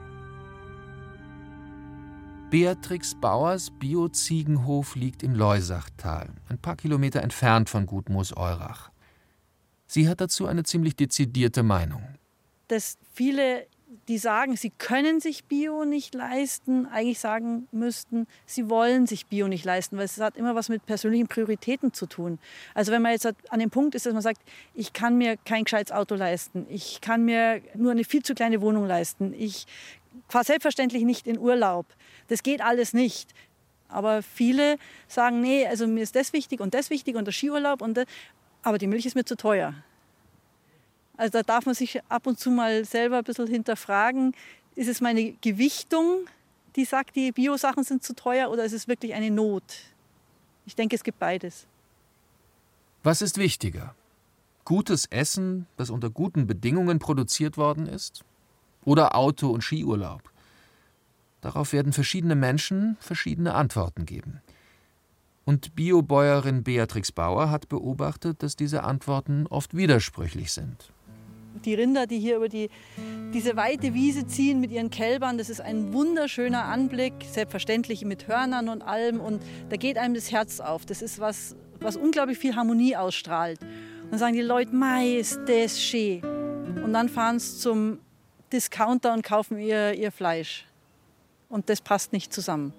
Beatrix Bauers Bio-Ziegenhof liegt im Loisachtal, ein paar Kilometer entfernt von Gut Moos-Eurach. Sie hat dazu eine ziemlich dezidierte Meinung. Dass viele, die sagen, sie können sich Bio nicht leisten, eigentlich sagen müssten, sie wollen sich Bio nicht leisten, weil es hat immer was mit persönlichen Prioritäten zu tun. Also wenn man jetzt an dem Punkt ist, dass man sagt, ich kann mir kein gescheites Auto leisten, ich kann mir nur eine viel zu kleine Wohnung leisten, ich fahre selbstverständlich nicht in Urlaub, das geht alles nicht. Aber viele sagen, nee, also mir ist das wichtig und das wichtig und der Skiurlaub, und das, aber die Milch ist mir zu teuer. Also da darf man sich ab und zu mal selber ein bisschen hinterfragen, ist es meine Gewichtung, die sagt, die Bio-Sachen sind zu teuer, oder ist es wirklich eine Not? Ich denke, es gibt beides. Was ist wichtiger? Gutes Essen, das unter guten Bedingungen produziert worden ist? Oder Auto- und Skiurlaub? Darauf werden verschiedene Menschen verschiedene Antworten geben. Und Biobäuerin Beatrix Bauer hat beobachtet, dass diese Antworten oft widersprüchlich sind. Die Rinder, die hier über die, diese weite Wiese ziehen mit ihren Kälbern, das ist ein wunderschöner Anblick, selbstverständlich mit Hörnern und allem. Und da geht einem das Herz auf. Das ist was, was unglaublich viel Harmonie ausstrahlt. Und dann sagen die Leute, mei, ist das schön. Und dann fahren sie zum Discounter und kaufen ihr, ihr Fleisch. Und das passt nicht zusammen.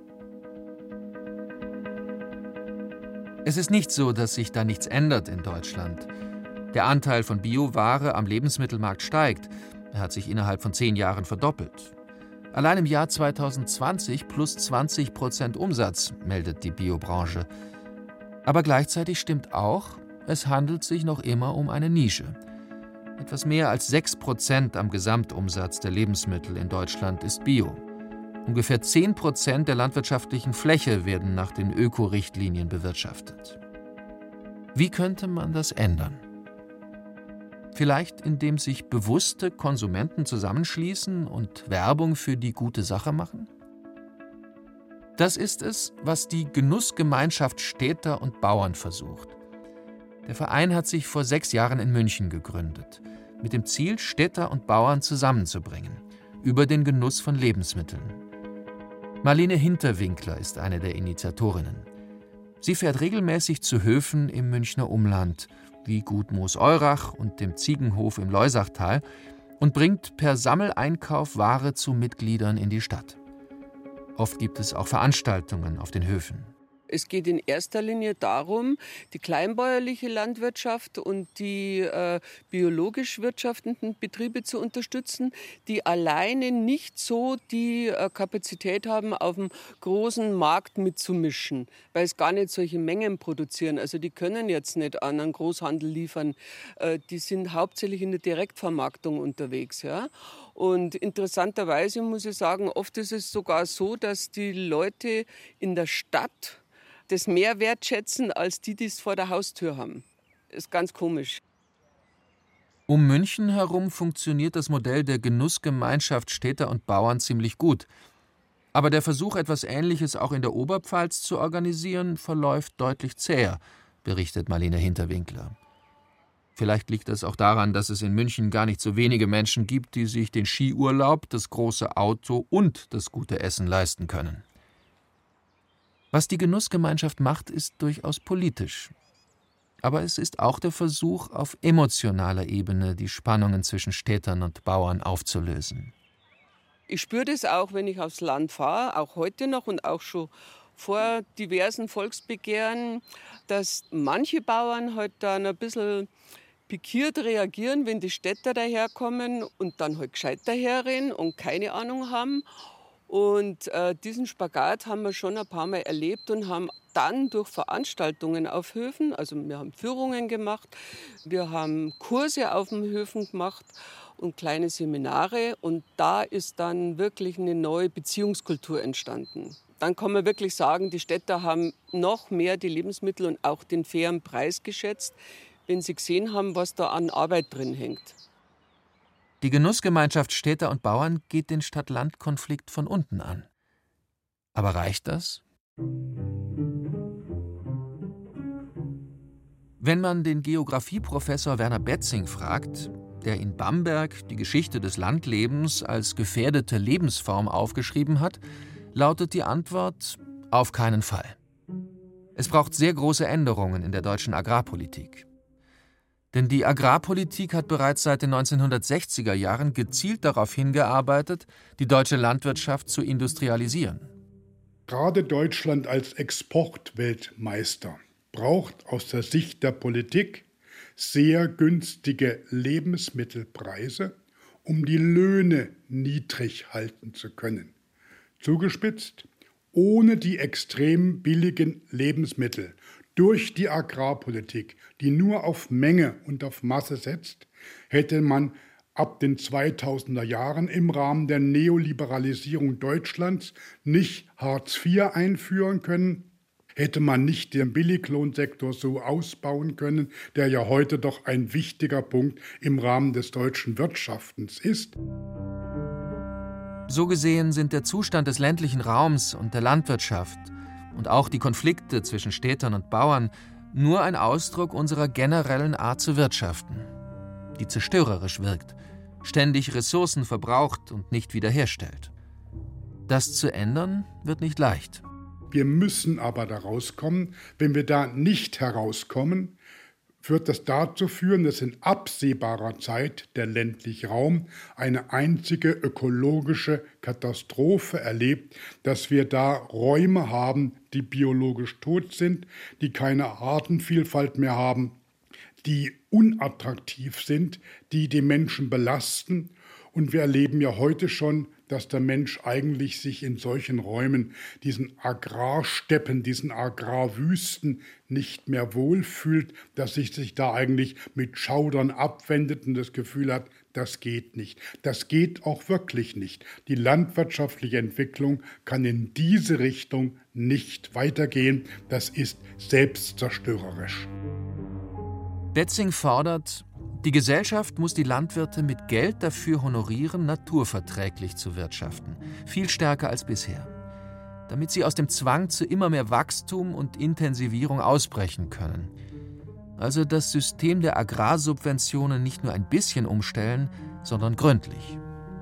Es ist nicht so, dass sich da nichts ändert in Deutschland. Der Anteil von Bioware am Lebensmittelmarkt steigt. Er hat sich innerhalb von zehn Jahren verdoppelt. Allein im Jahr zweitausendzwanzig plus zwanzig Prozent Umsatz, meldet die Biobranche. Aber gleichzeitig stimmt auch, es handelt sich noch immer um eine Nische. Etwas mehr als sechs Prozent am Gesamtumsatz der Lebensmittel in Deutschland ist Bio. Ungefähr zehn Prozent der landwirtschaftlichen Fläche werden nach den Öko-Richtlinien bewirtschaftet. Wie könnte man das ändern? Vielleicht indem sich bewusste Konsumenten zusammenschließen und Werbung für die gute Sache machen? Das ist es, was die Genussgemeinschaft Städter und Bauern versucht. Der Verein hat sich vor sechs Jahren in München gegründet, mit dem Ziel, Städter und Bauern zusammenzubringen, über den Genuss von Lebensmitteln. Marlene Hinterwinkler ist eine der Initiatorinnen. Sie fährt regelmäßig zu Höfen im Münchner Umland, wie Gut Moos-Eurach und dem Ziegenhof im Loisachtal, und bringt per Sammeleinkauf Ware zu Mitgliedern in die Stadt. Oft gibt es auch Veranstaltungen auf den Höfen. Es geht in erster Linie darum, die kleinbäuerliche Landwirtschaft und die äh, biologisch wirtschaftenden Betriebe zu unterstützen, die alleine nicht so die äh, Kapazität haben, auf dem großen Markt mitzumischen, weil es gar nicht solche Mengen produzieren. Also die können jetzt nicht an einen Großhandel liefern. Äh, die sind hauptsächlich in der Direktvermarktung unterwegs. Ja? Und interessanterweise muss ich sagen, oft ist es sogar so, dass die Leute in der Stadt das mehr wertschätzen, als die, die es vor der Haustür haben. Das ist ganz komisch. Um München herum funktioniert das Modell der Genussgemeinschaft Städter und Bauern ziemlich gut. Aber der Versuch, etwas Ähnliches auch in der Oberpfalz zu organisieren, verläuft deutlich zäher, berichtet Marlene Hinterwinkler. Vielleicht liegt es auch daran, dass es in München gar nicht so wenige Menschen gibt, die sich den Skiurlaub, das große Auto und das gute Essen leisten können. Was die Genussgemeinschaft macht, ist durchaus politisch. Aber es ist auch der Versuch, auf emotionaler Ebene die Spannungen zwischen Städtern und Bauern aufzulösen. Ich spüre das auch, wenn ich aufs Land fahre, auch heute noch und auch schon vor diversen Volksbegehren, dass manche Bauern halt dann ein bisschen pikiert reagieren, wenn die Städter daherkommen und dann halt gescheit daherrennen und keine Ahnung haben. Und äh, diesen Spagat haben wir schon ein paar Mal erlebt und haben dann durch Veranstaltungen auf Höfen, also wir haben Führungen gemacht, wir haben Kurse auf den Höfen gemacht und kleine Seminare. Und da ist dann wirklich eine neue Beziehungskultur entstanden. Dann kann man wirklich sagen, die Städter haben noch mehr die Lebensmittel und auch den fairen Preis geschätzt, wenn sie gesehen haben, was da an Arbeit drin hängt. Die Genussgemeinschaft Städter und Bauern geht den Stadt-Land-Konflikt von unten an. Aber reicht das? Wenn man den Geografieprofessor Werner Betzing fragt, der in Bamberg die Geschichte des Landlebens als gefährdete Lebensform aufgeschrieben hat, lautet die Antwort: auf keinen Fall. Es braucht sehr große Änderungen in der deutschen Agrarpolitik. Denn die Agrarpolitik hat bereits seit den neunzehnhundertsechziger Jahren gezielt darauf hingearbeitet, die deutsche Landwirtschaft zu industrialisieren. Gerade Deutschland als Exportweltmeister braucht aus der Sicht der Politik sehr günstige Lebensmittelpreise, um die Löhne niedrig halten zu können. Zugespitzt, ohne die extrem billigen Lebensmittel durch die Agrarpolitik, die nur auf Menge und auf Masse setzt, hätte man ab den zweitausender Jahren im Rahmen der Neoliberalisierung Deutschlands nicht Hartz vier einführen können, hätte man nicht den Billiglohnsektor so ausbauen können, der ja heute doch ein wichtiger Punkt im Rahmen des deutschen Wirtschaftens ist. So gesehen sind der Zustand des ländlichen Raums und der Landwirtschaft und auch die Konflikte zwischen Städtern und Bauern nur ein Ausdruck unserer generellen Art zu wirtschaften, die zerstörerisch wirkt, ständig Ressourcen verbraucht und nicht wiederherstellt. Das zu ändern, wird nicht leicht. Wir müssen aber da rauskommen. Wenn wir da nicht herauskommen, wird das dazu führen, dass in absehbarer Zeit der ländliche Raum eine einzige ökologische Katastrophe erlebt, dass wir da Räume haben, die biologisch tot sind, die keine Artenvielfalt mehr haben, die unattraktiv sind, die die Menschen belasten. Und wir erleben ja heute schon, dass der Mensch eigentlich sich in solchen Räumen, diesen Agrarsteppen, diesen Agrarwüsten nicht mehr wohlfühlt, dass sich sich da eigentlich mit Schaudern abwendet und das Gefühl hat, das geht nicht. Das geht auch wirklich nicht. Die landwirtschaftliche Entwicklung kann in diese Richtung nicht weitergehen. Das ist selbstzerstörerisch. Detzing fordert, die Gesellschaft muss die Landwirte mit Geld dafür honorieren, naturverträglich zu wirtschaften, viel stärker als bisher, damit sie aus dem Zwang zu immer mehr Wachstum und Intensivierung ausbrechen können. Also das System der Agrarsubventionen nicht nur ein bisschen umstellen, sondern gründlich.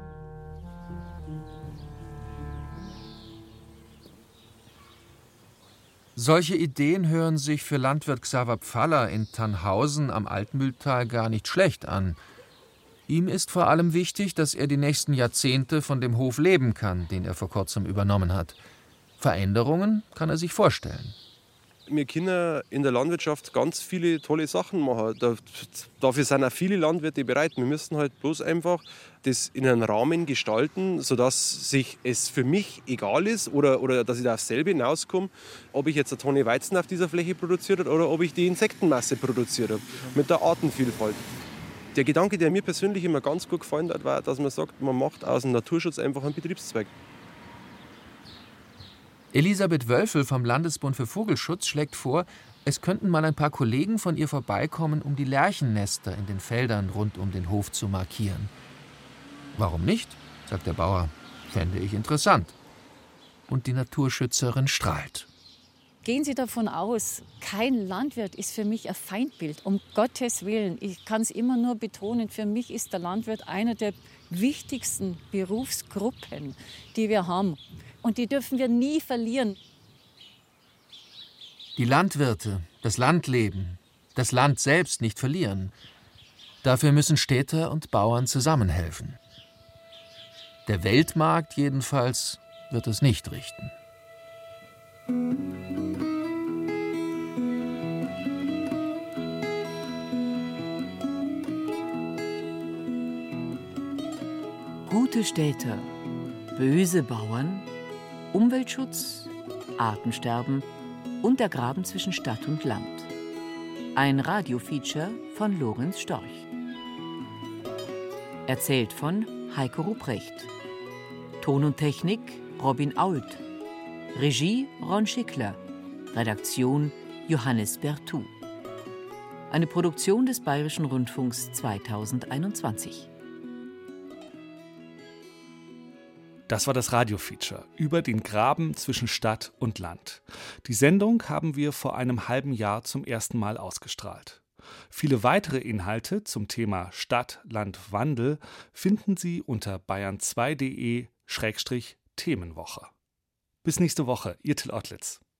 Solche Ideen hören sich für Landwirt Xaver Pfaller in Tannhausen am Altmühltal gar nicht schlecht an. Ihm ist vor allem wichtig, dass er die nächsten Jahrzehnte von dem Hof leben kann, den er vor kurzem übernommen hat. Veränderungen kann er sich vorstellen. Wir können in der Landwirtschaft ganz viele tolle Sachen machen. Dafür sind auch viele Landwirte bereit. Wir müssen halt bloß einfach das in einem Rahmen gestalten, sodass sich es für mich egal ist oder, oder dass ich da aufs selbe hinauskomme, ob ich jetzt eine Tonne Weizen auf dieser Fläche produziert habe oder ob ich die Insektenmasse produziert habe, mit der Artenvielfalt. Der Gedanke, der mir persönlich immer ganz gut gefallen hat, war, dass man sagt, man macht aus dem Naturschutz einfach einen Betriebszweig. Elisabeth Wölfel vom Landesbund für Vogelschutz schlägt vor, es könnten mal ein paar Kollegen von ihr vorbeikommen, um die Lerchennester in den Feldern rund um den Hof zu markieren. Warum nicht, sagt der Bauer, fände ich interessant. Und die Naturschützerin strahlt. Gehen Sie davon aus, kein Landwirt ist für mich ein Feindbild, um Gottes Willen. Ich kann es immer nur betonen, für mich ist der Landwirt einer der wichtigsten Berufsgruppen, die wir haben. Und die dürfen wir nie verlieren. Die Landwirte, das Landleben, das Land selbst nicht verlieren. Dafür müssen Städter und Bauern zusammenhelfen. Der Weltmarkt jedenfalls wird es nicht richten. Gute Städter, böse Bauern, Umweltschutz, Artensterben und der Graben zwischen Stadt und Land. Ein Radiofeature von Lorenz Storch. Erzählt von Heiko Ruprecht. Ton und Technik Robin Ault. Regie Ron Schickler. Redaktion Johannes Bertou. Eine Produktion des Bayerischen Rundfunks zweitausendeinundzwanzig. Das war das Radiofeature über den Graben zwischen Stadt und Land. Die Sendung haben wir vor einem halben Jahr zum ersten Mal ausgestrahlt. Viele weitere Inhalte zum Thema Stadt, Land, Wandel finden Sie unter bayern zwei punkt de Schrägstrich Themenwoche. Bis nächste Woche, Ihr Till Ottlitz.